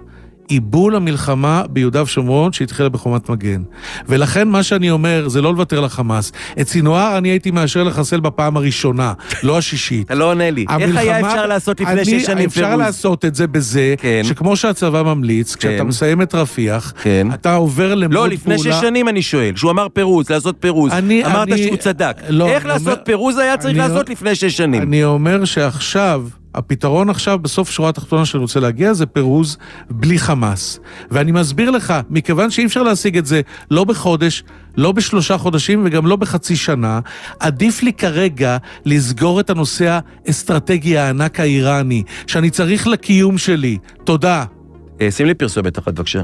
איבול המלחמה ביהודה ושומרון שהתחילה בחומת מגן. ולכן מה שאני אומר זה לא לוותר לחמאס. את סינואר אני הייתי מאשר לחסל בפעם הראשונה, לא השישית. אתה לא עונה לי. איך היה אפשר לעשות לפני שש שנים פירוז? אפשר לעשות את זה בזה, שכמו שהצבא ממליץ, כשאתה מסיים את רפיח, אתה עובר למוד פעולה... לא, לפני שש שנים אני שואל, שהוא אמר פירוז, לעשות פירוז. אמרת שהוא צדק. איך לעשות פירוז היה צריך לעשות לפני שש שנים? אני אומר שעכשיו... הפתרון עכשיו, בסוף שורה התחתונה שאני רוצה להגיע, זה פירוז בלי חמאס. ואני מסביר לך, מכיוון שאי אפשר להשיג את זה לא בחודש, לא בשלושה חודשים וגם לא בחצי שנה, עדיף לי כרגע לסגור את הנושא האסטרטגי הענק האיראני, שאני צריך לקיום שלי. תודה. שים לי פרסומת אחת, בבקשה.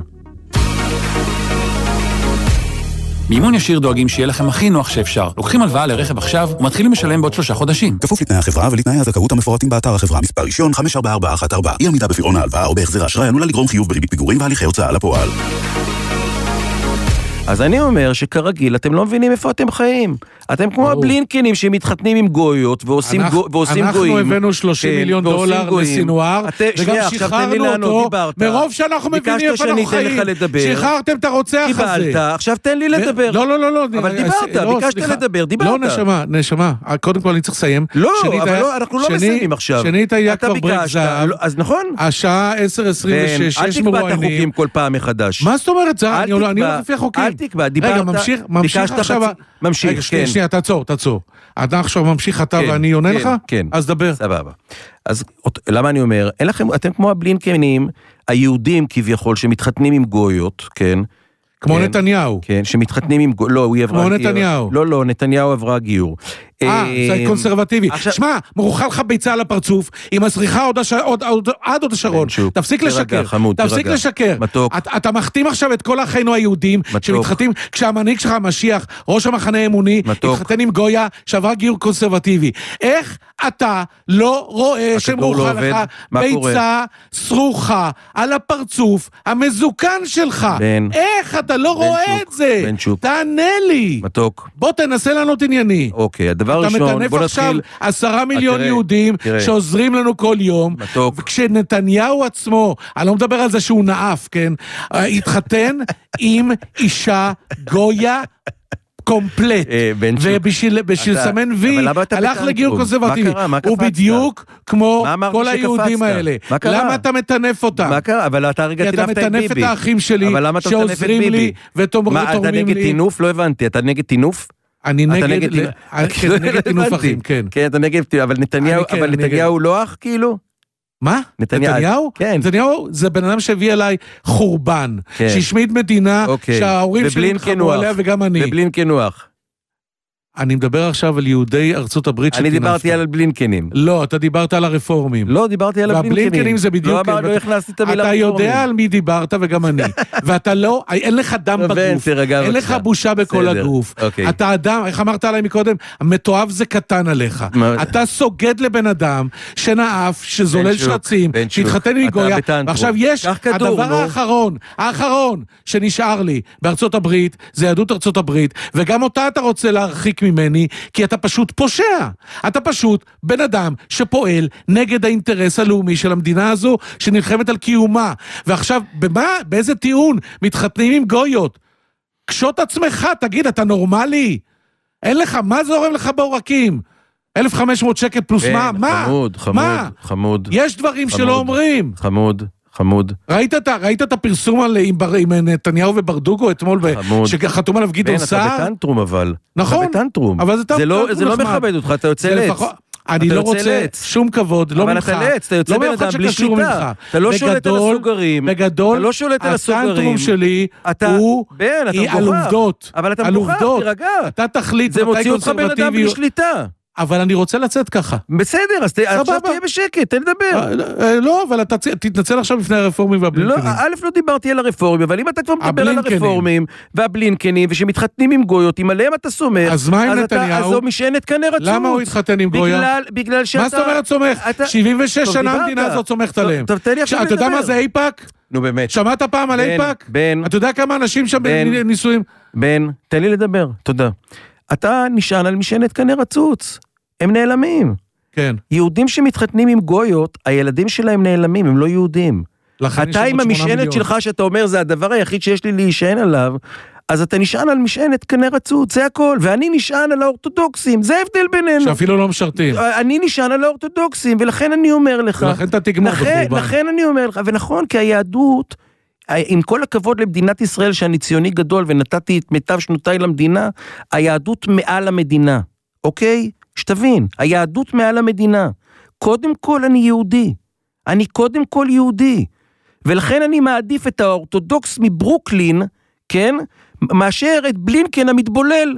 מימון ישיר דואגים שיהיה לכם הכי נוח שאפשר. לוקחים הלוואה לרכב עכשיו ומתחילים לשלם בעוד שלושה חודשים. כפוף לתנאי החברה ולתנאי הזכאות המפורטים באתר החברה. מספר רישיון חמש ארבע ארבע אחת ארבע. אי עמידה בפירעון ההלוואה או בהחזר האשראי עלולה לגרום חיוב בריבית פיגורים והליכי הוצאה לפועל. אז אני אומר שכרגיל אתם לא מבינים איפה אתם חיים. אתם כמו הבלינקנים שמתחתנים עם גויות ועושים גויים. אנחנו הבאנו שלושים מיליון דולר לסינואר, וגם שחררנו אותו, מרוב שאנחנו מבינים איפה אנחנו חיים. שחררתם את הרוצח הזה. קיבלת, עכשיו תן לי לדבר. לא, לא, לא, לא. אבל דיברת, ביקשת לדבר, דיברת. לא, נשמה, נשמה. קודם כל אני צריך לסיים. לא, אבל אנחנו לא מסיימים עכשיו. שנית היה כבר ברק זהב. אז נכון. השעה עשר עשרים ושש, יש מרואיינים. אל תקבע את החוקים כל פעם מחדש. מה זאת אומרת זה? אני הולך לפי החוקים. אל תקבע, דיברת. רגע, ממשיך, ממשיך עכשיו. ממשיך, כן. שנייה, תעצור, תעצור. אתה עכשיו ממשיך אתה ואני עונה לך? כן. אז דבר. סבבה. אז למה אני אומר? אין לכם, אתם כמו הבלינקנים, היהודים כביכול, שמתחתנים עם גויות, כן? כמו נתניהו. כן, שמתחתנים עם גויות, לא, הוא עברה גיור. כמו נתניהו. לא, לא, נתניהו עברה גיור. אה, זה קונסרבטיבי. שמע, מרוחה לך ביצה על הפרצוף, עם הזריחה עד עוד השרון. תפסיק לשקר. תפסיק לשקר. אתה מחתים עכשיו את כל אחינו היהודים, שמתחתנים, כשהמנהיג שלך, המשיח, ראש המחנה האמוני, מתחתן עם גויה, שעברה גיור קונסרבטיבי. איך אתה לא רואה שמרוחה לך ביצה סרוחה על הפרצוף המזוקן שלך? איך אתה לא רואה את זה? תענה לי. מתוק. בוא תנסה לענות ענייני. אוקיי, הדבר ראשון, בוא נתחיל. אתה מטנף עכשיו עשרה מיליון יהודים שעוזרים לנו כל יום, וכשנתניהו עצמו, אני לא מדבר על זה שהוא נאף, כן? התחתן עם אישה גויה קומפלט, ובשביל לסמן וי, הלך לגיור קונסרבטיבי. הוא בדיוק כמו כל היהודים האלה. למה אתה מטנף אותם? מה קרה? אבל אתה רגע טינפת את ביבי. כי אתה מטנף את האחים שלי, שעוזרים לי ותורמים לי. מה, אתה נגד טינוף? לא הבנתי. אתה נגד טינוף? אני נגד טינוף אחים, כן. כן, אתה נגד, אבל נתניהו לא אח, כאילו? מה? נתניהו? כן. נתניהו זה בן אדם שהביא אליי חורבן, שהשמיד מדינה, שההורים שלי התחברו עליה וגם אני. ובלינקן הוא אח. אני מדבר עכשיו על יהודי ארצות הברית שתינפת. אני דיברתי על בלינקנים. לא, אתה דיברת על הרפורמים. לא, דיברתי על הבלינקנים. והבלינקנים זה בדיוק... לא, לא הכנסתי את המילה רפורמים. אתה יודע על מי דיברת וגם אני. ואתה לא, אין לך דם בגוף. אין לך בושה בכל הגוף. אתה אדם, איך אמרת עליי מקודם? המתואב זה קטן עליך. אתה סוגד לבן אדם שנאף, שזולל שרצים, שהתחתן מגויה. ועכשיו יש הדבר האחרון, האחרון שנשאר לי בארצות הברית, זה יהדות ארצות הברית, וגם אותה אתה רוצה להרחיק ממני, כי אתה פשוט פושע. אתה פשוט בן אדם שפועל נגד האינטרס הלאומי של המדינה הזו, שנלחמת על קיומה. ועכשיו, במה, באיזה טיעון מתחתנים עם גויות? קשות עצמך, תגיד, אתה נורמלי? אין לך, מה זה עורם לך בעורקים? אלף וחמש מאות שקל פלוס מה? מה? חמוד, חמוד, חמוד. יש דברים שלא אומרים. חמוד. חמוד. ראית את, ראית את הפרסום על, עם, עם נתניהו וברדוגו אתמול, ב, שחתום עליו גדעון סער? אתה בטנטרום אבל. נכון. אתה בטנטרום. אבל זה, זה, לא, זה לא מכבד אותך, אתה יוצא לעץ. אני לא רוצה שום כבוד, לא ממך. אבל אתה לעץ, אתה יוצא בן אדם בלי שליטה. אתה לא שולט על הסוגרים. בגדול, אתה לא שולט על הסוגרים. הטנטרום שלי הוא על עובדות. אבל אתה מוכח, תירגע. אתה תחליט זה מוציא אותך בן אדם בלי שליטה. אבל אני רוצה לצאת ככה. בסדר, אז עכשיו תהיה בשקט, תן לדבר. לא, אבל אתה תתנצל עכשיו בפני הרפורמים והבלינקנים. לא, א' לא דיברתי על הרפורמים, אבל אם אתה כבר מדבר על הרפורמים והבלינקנים, ושמתחתנים עם גויות, אם עליהם אתה סומך, אז מה עם נתניהו? אז זו משענת כנראה רצות. למה הוא התחתן עם גויה? בגלל שאתה... מה זאת אומרת סומך? שבעים ושש שנה המדינה הזאת סומכת עליהם. אתה יודע מה זה איפאק? נו באמת. שמעת פעם על איפאק? בן. אתה יודע כמה אנשים שם ניסויים? בן, תן לי לדבר, תודה. אתה נשען על משענת כנראה רצוץ. הם נעלמים. כן. יהודים שמתחתנים עם גויות, הילדים שלהם נעלמים, הם לא יהודים. אתה עם המשענת שלך שאתה אומר, זה הדבר היחיד שיש לי להישען עליו, אז אתה נשען על משענת קנה רצות, זה הכל, ואני נשען על האורתודוקסים, זה ההבדל בינינו. שאפילו לא משרתים. אני נשען על האורתודוקסים, ולכן אני אומר לך, ולכן אתה תגמור בחורבן. לכן אני אומר לך, ונכון, כי היהדות, עם כל הכבוד למדינת ישראל, שאני ציוני גדול, ונתתי את מיטב שנותיי למדינה, היהדות מעל המדינה, אוקיי? שתבין, היהדות מעל המדינה. קודם כל אני יהודי. אני קודם כל יהודי. ולכן אני מעדיף את האורתודוקס מברוקלין, כן? מאשר את בלינקן המתבולל.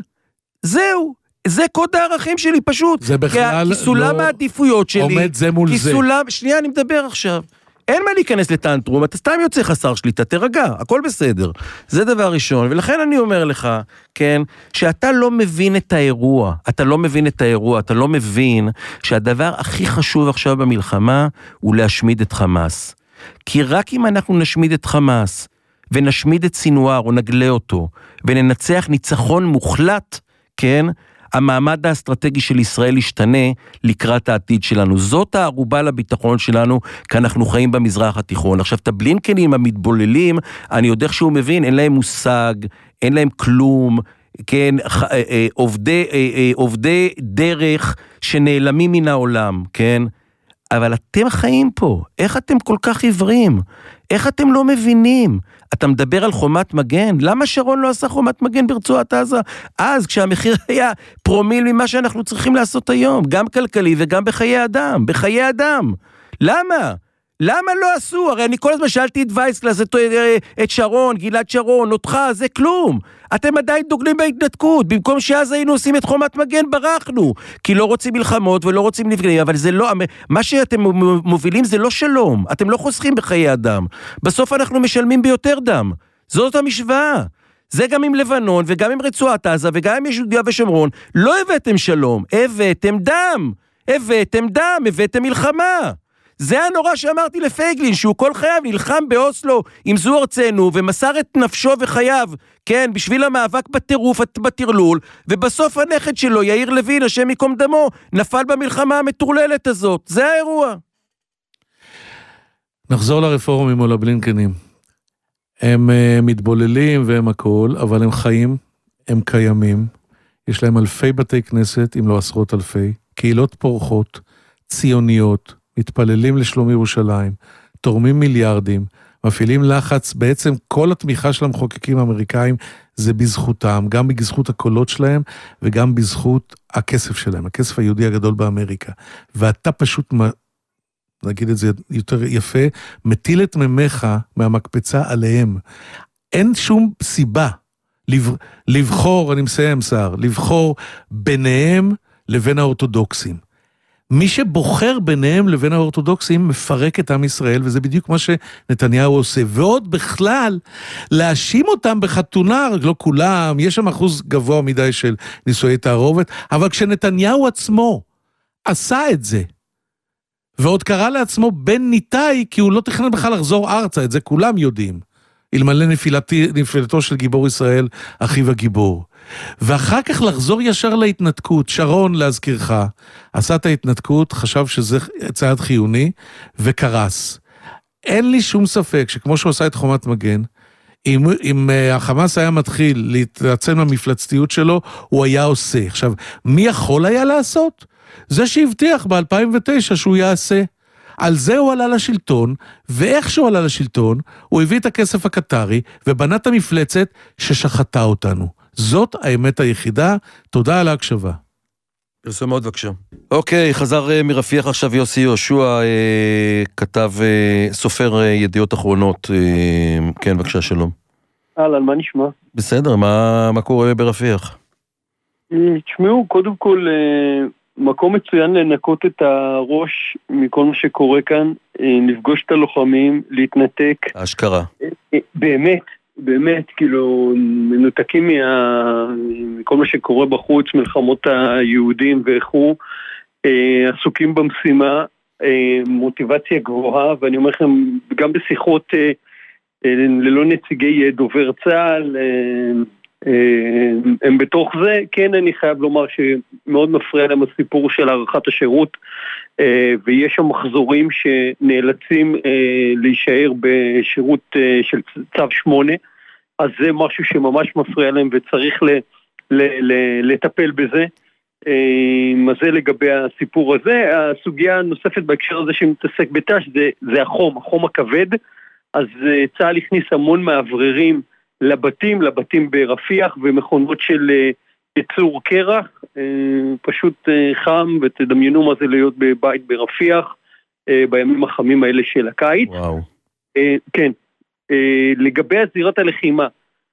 זהו. זה קוד הערכים שלי פשוט. זה בכלל כי סולם לא העדיפויות שלי, עומד זה מול זה. סולם, שנייה, אני מדבר עכשיו. אין מה להיכנס לטנטרום, אתה סתם יוצא חסר שליטה, תרגע, הכל בסדר. זה דבר ראשון, ולכן אני אומר לך, כן, שאתה לא מבין את האירוע, אתה לא מבין את האירוע, אתה לא מבין שהדבר הכי חשוב עכשיו במלחמה הוא להשמיד את חמאס. כי רק אם אנחנו נשמיד את חמאס, ונשמיד את סינואר, או נגלה אותו, וננצח ניצחון מוחלט, כן, המעמד האסטרטגי של ישראל ישתנה לקראת העתיד שלנו. זאת הערובה לביטחון שלנו, כי אנחנו חיים במזרח התיכון. עכשיו, את הבלינקנים המתבוללים, אני יודע שהוא מבין, אין להם מושג, אין להם כלום, כן, עובדי, עובדי דרך שנעלמים מן העולם, כן? אבל אתם חיים פה, איך אתם כל כך עיוורים? איך אתם לא מבינים? אתה מדבר על חומת מגן? למה שרון לא עשה חומת מגן ברצועת עזה? אז כשהמחיר היה פרומיל ממה שאנחנו צריכים לעשות היום, גם כלכלי וגם בחיי אדם, בחיי אדם. למה? למה לא עשו? הרי אני כל הזמן שאלתי את וייסקלס, את, את שרון, גלעד שרון, אותך, זה כלום. אתם עדיין דוגלים בהתנתקות, במקום שאז היינו עושים את חומת מגן, ברחנו, כי לא רוצים מלחמות ולא רוצים נפגעים, אבל זה לא, מה שאתם מובילים זה לא שלום, אתם לא חוסכים בחיי אדם, בסוף אנחנו משלמים ביותר דם, זאת המשוואה, זה גם עם לבנון וגם עם רצועת עזה וגם עם יהודה ושומרון, לא הבאתם שלום, הבאתם דם, הבאתם דם, הבאתם מלחמה, זה הנורא שאמרתי לפייגלין, שהוא כל חייו נלחם באוסלו עם זו ארצנו, ומסר את נפשו וחייו, כן, בשביל המאבק בטירוף, בטרלול, ובסוף הנכד שלו, יאיר לוין, השם יקום דמו, נפל במלחמה המטורללת הזאת. זה האירוע. נחזור לרפורמים או לבלינקנים. הם uh, מתבוללים והם הכל, אבל הם חיים, הם קיימים. יש להם אלפי בתי כנסת, אם לא עשרות אלפי, קהילות פורחות, ציוניות, מתפללים לשלום ירושלים, תורמים מיליארדים, מפעילים לחץ, בעצם כל התמיכה של המחוקקים האמריקאים זה בזכותם, גם בזכות הקולות שלהם וגם בזכות הכסף שלהם, הכסף היהודי הגדול באמריקה. ואתה פשוט, נגיד את זה יותר יפה, מטיל את ממך מהמקפצה עליהם. אין שום סיבה לבחור, אני מסיים שר, לבחור ביניהם לבין האורתודוקסים. מי שבוחר ביניהם לבין האורתודוקסים מפרק את עם ישראל, וזה בדיוק מה שנתניהו עושה. ועוד בכלל, להאשים אותם בחתונה, לא כולם, יש שם אחוז גבוה מדי של נישואי תערובת, אבל כשנתניהו עצמו עשה את זה, ועוד קרא לעצמו בן ניתאי, כי הוא לא תכנן בכלל לחזור ארצה, את זה כולם יודעים, אלמלא נפילתו של גיבור ישראל, אחיו הגיבור. ואחר כך לחזור ישר להתנתקות, שרון להזכירך, עשה את ההתנתקות, חשב שזה צעד חיוני, וקרס. אין לי שום ספק שכמו שהוא עשה את חומת מגן, אם, אם החמאס היה מתחיל להתעצם למפלצתיות שלו, הוא היה עושה. עכשיו, מי יכול היה לעשות? זה שהבטיח ב-אלפיים ותשע שהוא יעשה. על זה הוא עלה לשלטון, ואיך שהוא עלה לשלטון, הוא הביא את הכסף הקטרי, ובנה את המפלצת ששחטה אותנו. זאת האמת היחידה, תודה על ההקשבה. פרסום מאוד בבקשה. אוקיי, חזר מרפיח עכשיו יוסי יהושע, כתב סופר ידיעות אחרונות, כן בבקשה שלום. אהלן, מה נשמע? בסדר, מה, מה קורה ברפיח? תשמעו, קודם כל, מקום מצוין לנקות את הראש מכל מה שקורה כאן, לפגוש את הלוחמים, להתנתק. אשכרה. באמת. באמת, כאילו, מנותקים מה... מכל מה שקורה בחוץ, מלחמות היהודים ואיכו, אה, עסוקים במשימה, אה, מוטיבציה גבוהה, ואני אומר לכם, גם בשיחות אה, אה, ללא נציגי דובר צה"ל, אה, הם בתוך זה. כן, אני חייב לומר שמאוד מפריע להם הסיפור של הארכת השירות, ויש שם מחזורים שנאלצים להישאר בשירות של צו שמונה, אז זה משהו שממש מפריע להם וצריך ל, ל, ל, לטפל בזה. אז זה לגבי הסיפור הזה. הסוגיה הנוספת בהקשר הזה שמתעסק בתש זה, זה החום, החום הכבד. אז צה"ל הכניס המון מאווררים לבתים, לבתים ברפיח ומכונות של ייצור קרח, פשוט חם, ותדמיינו מה זה להיות בבית ברפיח בימים החמים האלה של הקיץ. וואו. כן. לגבי הזירת הלחימה,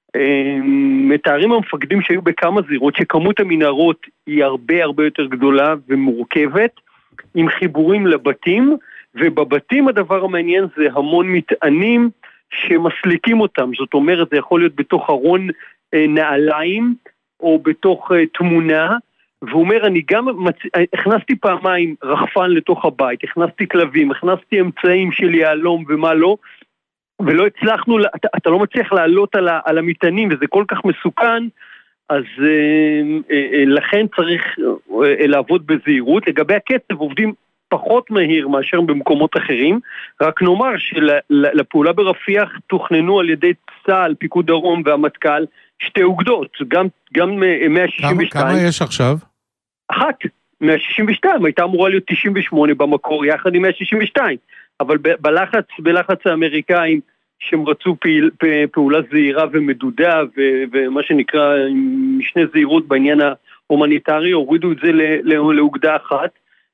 מתארים המפקדים שהיו בכמה זירות שכמות המנהרות היא הרבה הרבה יותר גדולה ומורכבת, עם חיבורים לבתים, ובבתים הדבר המעניין זה המון מטענים שמסליקים אותם. זאת אומרת, זה יכול להיות בתוך ארון נעליים או בתוך תמונה, והוא אומר, אני גם מצ... הכנסתי פעמיים רחפן לתוך הבית, הכנסתי כלבים, הכנסתי אמצעים של יעלום ומה לא, ולא הצלחנו, אתה, אתה לא מצליח לעלות על, ה, על המטענים, וזה כל כך מסוכן, אז אה, אה, לכן צריך אה, לעבוד בזהירות. לגבי הקצב, עובדים פחות מהיר מאשר במקומות אחרים, רק נאמר שלפעולה ברפיח תוכננו על ידי צה"ל, פיקוד דרום והמטכ"ל, שתי אוגדות, גם, גם מאה שישים ושתיים. כמה, כמה יש עכשיו? אחת, מאה שישים ושתיים, הייתה אמורה להיות תשעים ושמונה במקור, יחד עם מאה שישים ושתיים, אבל בלחץ, בלחץ האמריקאים, שהם רצו פעיל, פעולה זהירה ומדודה, ו, ומה שנקרא משנה זהירות בעניין ההומניטרי, הורידו את זה לאוגדה אחת,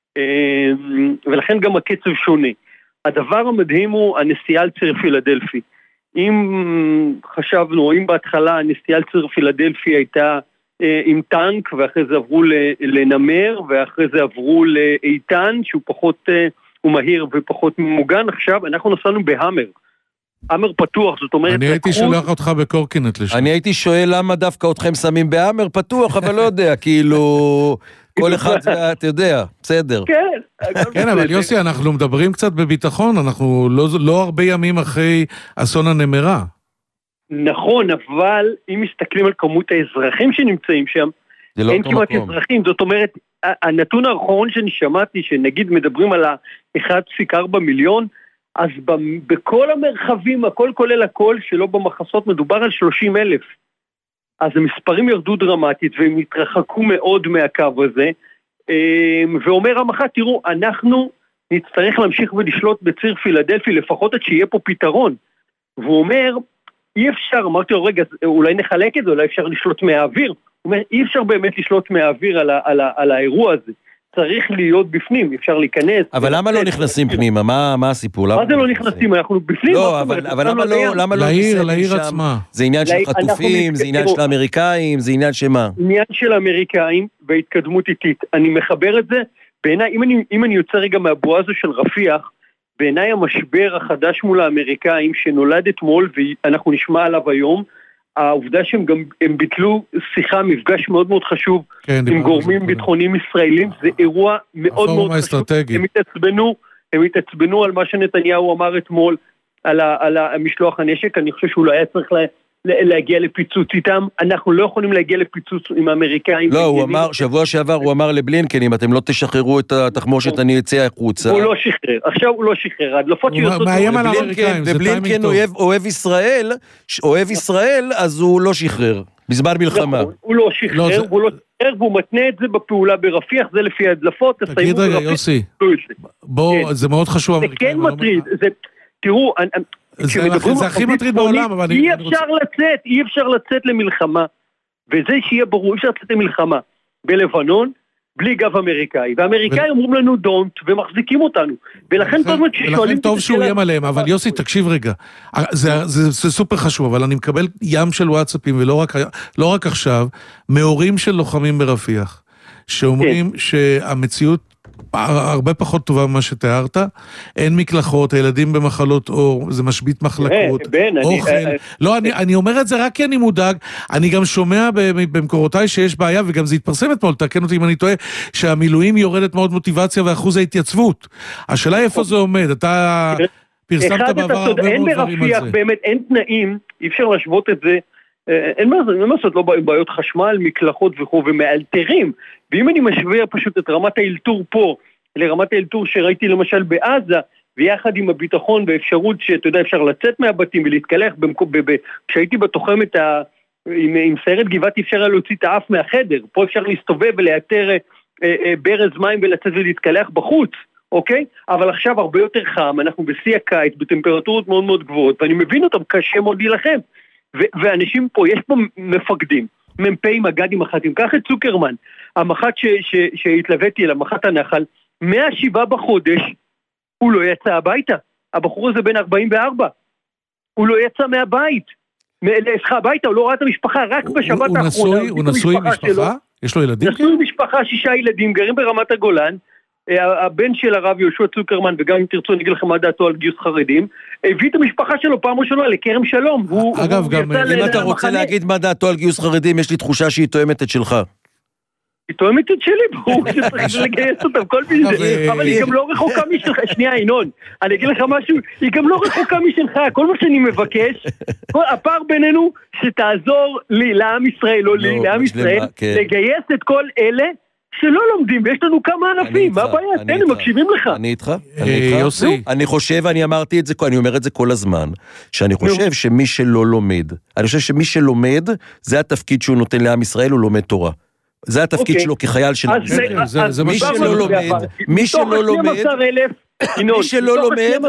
ולכן גם הקצב שונה. הדבר המדהים הוא הנסיעה על ציר פילדלפי. אם חשבנו, אם בהתחלה הנסיעה על ציר פילדלפי הייתה עם טנק, ואחרי זה עברו לנמר, ואחרי זה עברו לאיתן, שהוא פחות, הוא מהיר ופחות ממוגן, עכשיו אנחנו נסענו בהמר. המר פתוח, זאת אומרת... אני הייתי שולח אותך בקורקינט לשם. אני הייתי שואל למה דווקא אתכם שמים בהמר פתוח, אבל לא יודע, כאילו... כל אחד, אתה יודע, בסדר. כן. כן, אבל יוסי, אנחנו מדברים קצת בביטחון, אנחנו לא הרבה ימים אחרי אסון הנמרה. נכון, אבל אם מסתכלים על כמות האזרחים שנמצאים שם, אין כמעט אזרחים, זאת אומרת, הנתון האחרון שאני שמעתי, שנגיד מדברים על ה-אחד נקודה ארבע מיליון, אז בכל המרחבים, הכל כולל הכל, שלא במחסות, מדובר על שלושים אלף. אז המספרים ירדו דרמטית, והם התרחקו מאוד מהקו הזה, ואומר המח"ט, תראו, אנחנו נצטרך להמשיך ולשלוט בציר פילדלפי, לפחות עד שיהיה פה פתרון. והוא אומר, אי אפשר, אמרתי לו, רגע, אולי נחלק את זה, אולי אפשר לשלוט מהאוויר. הוא אומר, אי אפשר באמת לשלוט מהאוויר על, על, על האירוע הזה. צריך להיות בפנים, אפשר להיכנס. אבל למה לא נכנסים פנימה? מה הסיפור? מה זה לא נכנסים? אנחנו בפנים. לא, אבל למה לא לעיר, לעיר עצמה? זה עניין של חטופים, זה עניין של האמריקאים, זה עניין שמה? עניין של האמריקאים בהתקדמות איטית. אני מחבר את זה, בעיניי, אם אני יוצא רגע מהבועה הזו של רפיח, בעיניי המשבר החדש מול האמריקאים שנולד אתמול, ואנחנו נשמע עליו היום, העובדה שהם גם, הם ביטלו שיחה, מפגש מאוד מאוד חשוב, כן, עם גורמים ביטחוניים ישראלים, זה אירוע מאוד מאוד חשוב. הם התעצבנו, הם התעצבנו על מה שנתניהו אמר אתמול, על, ה, על המשלוח הנשק, אני חושב שהוא לא היה צריך לה, להגיע לפיצוץ איתם, אנחנו לא יכולים להגיע לפיצוץ עם האמריקאים. לא, הוא אמר, שבוע שעבר הוא אמר לבלינקן, אם אתם לא תשחררו את התחמושת, אני אצא החוצה. הוא לא שחרר, עכשיו הוא לא שחרר, הדלפות שיוצאות... ובלינקן אוהב ישראל, אוהב ישראל, אז הוא לא שחרר, בזמן מלחמה. הוא לא שחרר, הוא לא שחרר, והוא מתנה את זה בפעולה ברפיח, זה לפי הדלפות, תגיד רגע, יוסי, בוא, זה מאוד חשוב. זה כן מטריד, זה, תראו, זה הכי מטריד בעולם, אבל אי אפשר לצאת, אי אפשר לצאת למלחמה, וזה שיהיה ברור, אי אפשר לצאת למלחמה בלבנון, בלי גב אמריקאי, והאמריקאים אומרים לנו דונט, ומחזיקים אותנו, ולכן טוב שהוא יהיה עליהם, אבל יוסי, תקשיב רגע, זה סופר חשוב, אבל אני מקבל ים של וואטסאפים, ולא רק עכשיו, מהורים של לוחמים ברפיח, שאומרים שהמציאות הרבה פחות טובה ממה שתיארת, אין מקלחות, הילדים במחלות אור, זה משבית מחלקות, אוכל, לא, אני אומר את זה רק כי אני מודאג, אני גם שומע במקורותיי שיש בעיה, וגם זה התפרסם אתמול, תקן אותי אם אני טועה, שהמילואים יורדת מאוד מוטיבציה ואחוז ההתייצבות, השאלה איפה זה עומד, אתה פרסמת בעבר הרבה מאוד דברים על זה. באמת אין תנאים, אי אפשר להשוות את זה אין מה לעשות, לא בעיות חשמל, מקלחות וכו' ומאלתרים, ואם אני משווה פשוט את רמת האלתור פה, לרמת האלתור שראיתי למשל בעזה, ויחד עם הביטחון ואפשרות שאתה יודע אפשר לצאת מהבתים ולהתקלח, כשהייתי בתוחמת עם, עם סיירת גבעתי אפשר להוציא את האף מהחדר, פה אפשר להסתובב ולאתר אה, אה, ברז מים ולצאת ולהתקלח בחוץ, אוקיי? אבל עכשיו הרבה יותר חם, אנחנו בשיא הקיץ, בטמפרטורות מאוד מאוד גבוהות, ואני מבין אותם, קשה מאוד להילחם. ו- ואנשים פה, יש פה מפקדים, מ"פים, מג"דים, מח"טים, קח את צוקרמן, המח"ט ש- ש- שהתלוויתי אליו, מח"ט הנחל, מהשבעה בחודש, הוא לא יצא הביתה. הבחור הזה בן ארבעים וארבע, הוא לא יצא מהבית. מלאסך הביתה, הוא לא ראה את המשפחה, רק בשבת האחרונה. הוא נשוי עם משפחה? יש לו ילדים? נשוי עם משפחה, שישה ילדים, גרים ברמת הגולן, הבן של הרב יהושע צוקרמן, וגם אם תרצו אני אגיד לכם מה דעתו על גיוס חרדים, הביא את המשפחה שלו פעם ראשונה לכרם שלום. אגב, גם אם אתה רוצה להגיד מה דעתו על גיוס חרדים, יש לי תחושה שהיא תואמת את שלך. היא תואמת את שלי, ברור שצריך לגייס אותם, כל מיני, אבל היא גם לא רחוקה משלך, שנייה עינון, אני אגיד לך משהו, היא גם לא רחוקה משלך, כל מה שאני מבקש, הפער בינינו שתעזור לי, לעם ישראל, לא לי, לעם ישראל, לגייס את כל אלה שלא לומדים, ויש לנו כמה ענפים, מה הבעיה? תן, הם מקשיבים לך. אני איתך, אני איתך. אני חושב, אני אמרתי את זה, אני אומר את זה כל הזמן, שאני חושב שמי שלא לומד, אני חושב שמי שלומד, זה התפקיד שהוא נותן לעם ישראל, הוא לומד תורה. זה התפקיד שלו כחייל של עם ישראל. מי שלא לומד, מי שלא לומד, מי שלא לומד,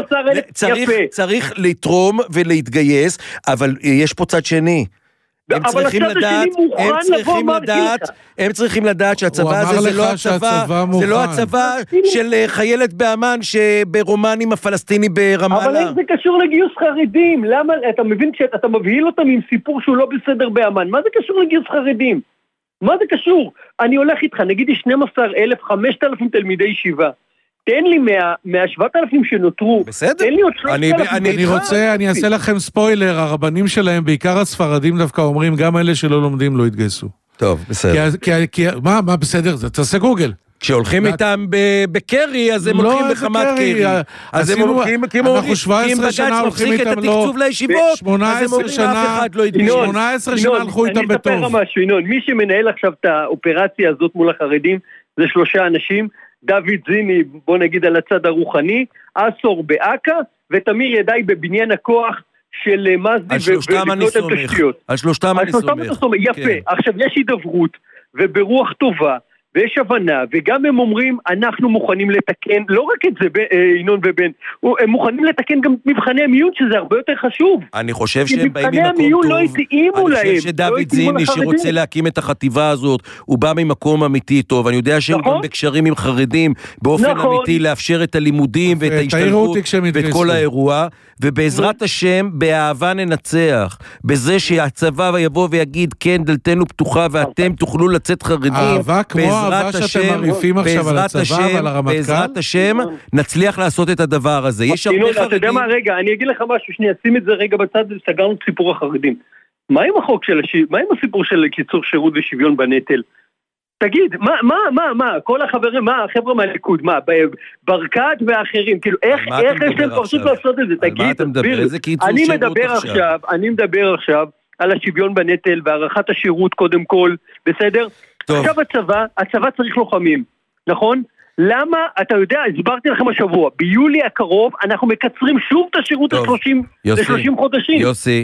צריך לתרום ולהתגייס, אבל יש פה צד שני. הם צריכים לדעת, הם צריכים לדעת, הם צריכים לדעת שהצבא הזה זה לא הצבא, זה לא הצבא של חיילת באמן שברומני עם הפלסטיני ברמאללה. אבל איך זה קשור לגיוס חרדים? למה, אתה מבין שאתה מבהיל אותם עם סיפור שהוא לא בסדר באמן, מה זה קשור לגיוס חרדים? מה זה קשור? אני הולך איתך, נגיד יש שנים עשר אלף, חמשת אלפים תלמידי ישיבה. תן לי מה-שבעת אלפים שנותרו. בסדר. תן לי עוד שלושת אלפים. אני רוצה, אני אעשה לכם ספוילר, הרבנים שלהם, בעיקר הספרדים דווקא אומרים, גם אלה שלא לומדים לא יתגייסו. טוב, בסדר. מה, מה בסדר? תעשה גוגל. כשהולכים איתם בקרי, אז הם הולכים בחמת קרי. אז הם הולכים, אנחנו שבע עשרה שנה הולכים איתם, לא, שמונה עשרה שנה, שמונה עשרה שנה הלכו איתם בטוב. אני אספר משהו, ינון, מי שמנהל עכשיו את האופרציה הזאת מול החרדים, זה שלושה אנשים, דוד זיני, בוא נגיד על הצד הרוחני, אסור באקה, ותמיר ידעי בבניין הכוח של מזדי. על שלושתם אני סומך. על שלושתם אני סומך. יפה, עכשיו יש הידברות, וברוח טובה, ויש הבנה, וגם הם אומרים, אנחנו מוכנים לתקן, לא רק את זה, ינון ובן, הם מוכנים לתקן גם מבחני המיון, שזה הרבה יותר חשוב. אני חושב שהם באים ממקום טוב. לא התאימו להם. אני חושב שדוד זיני, שרוצה להקים את החטיבה הזאת, הוא בא ממקום אמיתי טוב. אני יודע שהם גם בקשרים עם חרדים, באופן אמיתי, לאפשר את הלימודים, ואת ההשתלבות, ואת כל האירוע, ובעזרת השם, באהבה ננצח. בזה שהצבא יבוא ויגיד, כן, דלתנו פתוחה, ואתם תוכלו לצאת חרדים. אהבה כמו אהבה שאתם מריפים עכשיו על הצבא ועל הרמטכ"ל. בעזרת השם, נצליח לעשות את הדבר הזה. יש הרבה חרדים. אתה יודע מה, רגע, אני אגיד לך משהו, שנייה, שים את זה רגע בצד, סגרנו את סיפור החרדים. מה עם החוק של, מה עם הסיפור של קיצור שירות ושוויון בנטל? תגיד, מה, מה, מה, מה, כל החברים, מה, החבר'ה מהליכוד, מה, ברקת ואחרים, כאילו, איך, איך יש להם פרשות לעשות את זה? תגיד, תסביר. אני מדבר עכשיו, אני מדבר עכשיו על השוויון בנטל והערכת השירות קודם כל, בסדר? עכשיו הצבא, הצבא צריך לוחמים, נכון? למה, אתה יודע, הסברתי לכם השבוע, ביולי הקרוב אנחנו מקצרים שוב את השירות ל-שלושים חודשים. יוסי,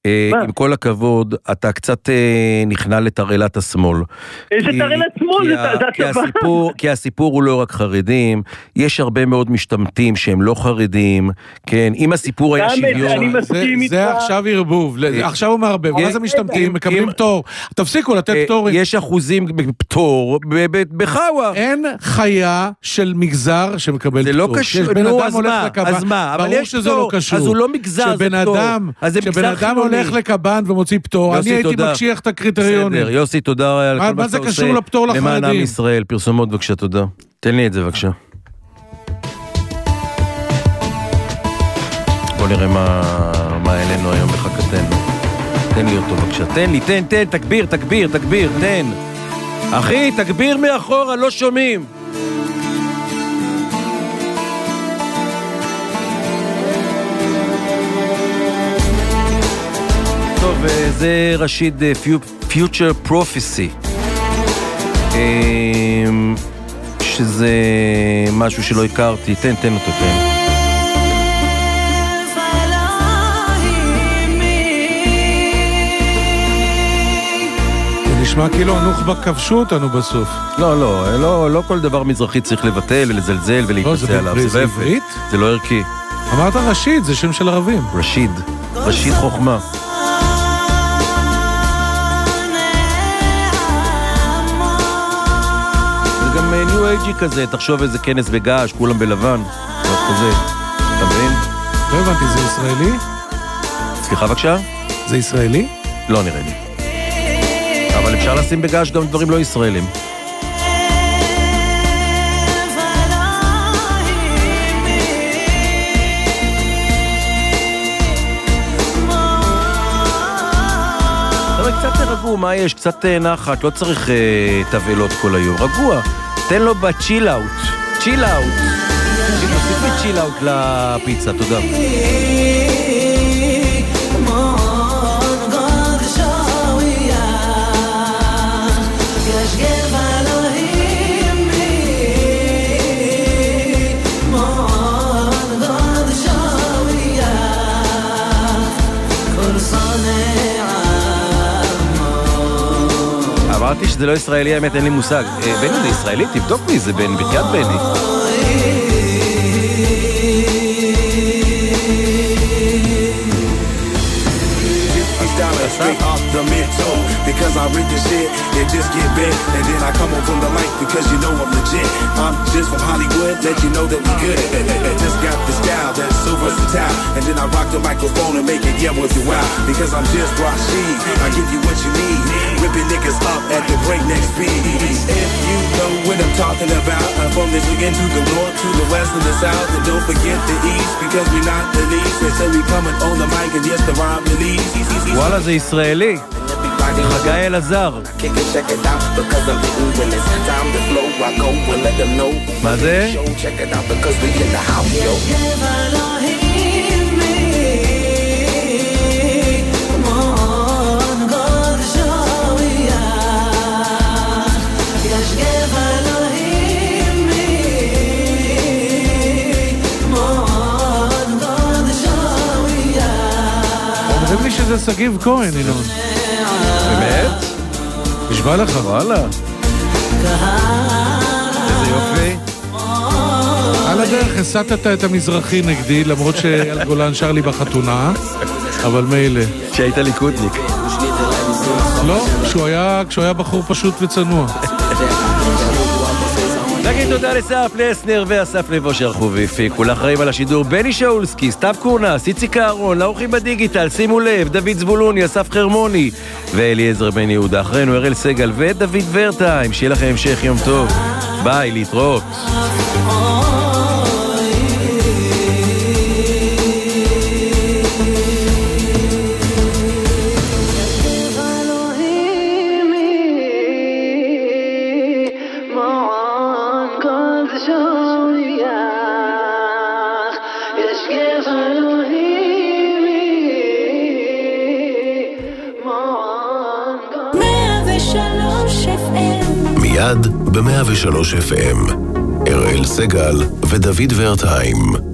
עם כל הכבוד, אתה קצת נכנע לתרעלת השמאל. איזה תרעלת שמאל? זה הצבא. כי הסיפור הוא לא רק חרדים, יש הרבה מאוד משתמטים שהם לא חרדים, כן, אם הסיפור היה שוויון. זה עכשיו ערבוב, עכשיו הוא מערבב, מה זה משתמטים? מקבלים פטור. תפסיקו לתת פטורים. יש אחוזים בפטור בחווה. אין חיה של מגזר שמקבל פטור. זה לא קשור, נו, אז מה? אז מה? ברור שזה לא קשור. אז הוא לא מגזר, זה פטור. שבן אדם הולך לקב"ן ומוציא פטור, אני הייתי מקשיח את הקריטריונים. בסדר, יוסי, תודה על כל מה שאתה עושה למען עם ישראל. פרסומות, בבקשה, תודה. תן לי את זה, בבקשה. בוא נראה מה אלינו היום בחכתנו. תן לי אותו, בבקשה. תן לי, תן, תן, תגביר, תגביר, תגביר, תן. אחי, תגביר מאחורה, לא שומעים. זה רשיד Future Prophecy, שזה משהו שלא הכרתי. תן, תן אותו, תן. נשמע כאילו הנוח'בה כבשו אותנו בסוף. לא, לא, לא, לא כל דבר מזרחי צריך לבטל, לזלזל ולהתנצל עליו. זה בעברית? זה לא ערכי. אמרת רשיד, זה שם של ערבים. רשיד, רשיד חוכמה. זה גם ניו אייג'י כזה, תחשוב איזה כנס בגעש, כולם בלבן. כזה, אתה מבין? לא הבנתי, זה ישראלי? סליחה בבקשה? זה ישראלי? לא נראה לי. אבל אפשר לשים בגעש גם דברים לא ישראלים. אבל קצת תרגעו, מה יש? קצת נחת, לא צריך תבלות כל היום. רגוע, תן לו בצ'יל אאוט. צ'יל אאוט. תוסיף לי צ'יל אאוט לפיצה, תודה. אמרתי שזה לא ישראלי, האמת אין לי מושג. בני זה ישראלי? תבדוק מי זה בני, בקריאת בני. Straight off the mental, because I read this shit, it just get big, and then I come on from the light, because you know I'm legit. I'm just from Hollywood, let you know that we good. Just got the style that's so versatile, and then I rock the microphone and make it yeah with you wow, because I'm just Rashid. I give you what you need, ripping niggas up at the breakneck speed. If you know what I'm talking about, I'm from the again to the north, to the west and the south, and don't forget the east, because we not the least, and so we coming on the mic and yes the rhyme release. וואלה זה ישראלי, חגי אלעזר. מה זה? אומרים לי שזה סגיב כהן, אינון. באמת? נשבע לך. וואלה. איזה יופי. על הדרך הסתת את המזרחי נגדי, למרות שאל גולן שר לי בחתונה, אבל מילא. שהיית ליכודניק. לא, כשהוא היה, כשהוא היה בחור פשוט וצנוע. נגיד תודה לסף לסנר ואסף לבו שערכו והפיקו. לאחראים על השידור בני שאולסקי, סתיו קורנס, איציק אהרון, לאורחים בדיגיטל, שימו לב, דוד זבולוני, אסף חרמוני ואליעזר בן יהודה. אחרינו אראל סגל ודוד ורטיים. שיהיה לכם המשך יום טוב. ביי, להתראות. מיד ב-מאה ושלוש אף אם, אראל סגל ודוד ורטיים.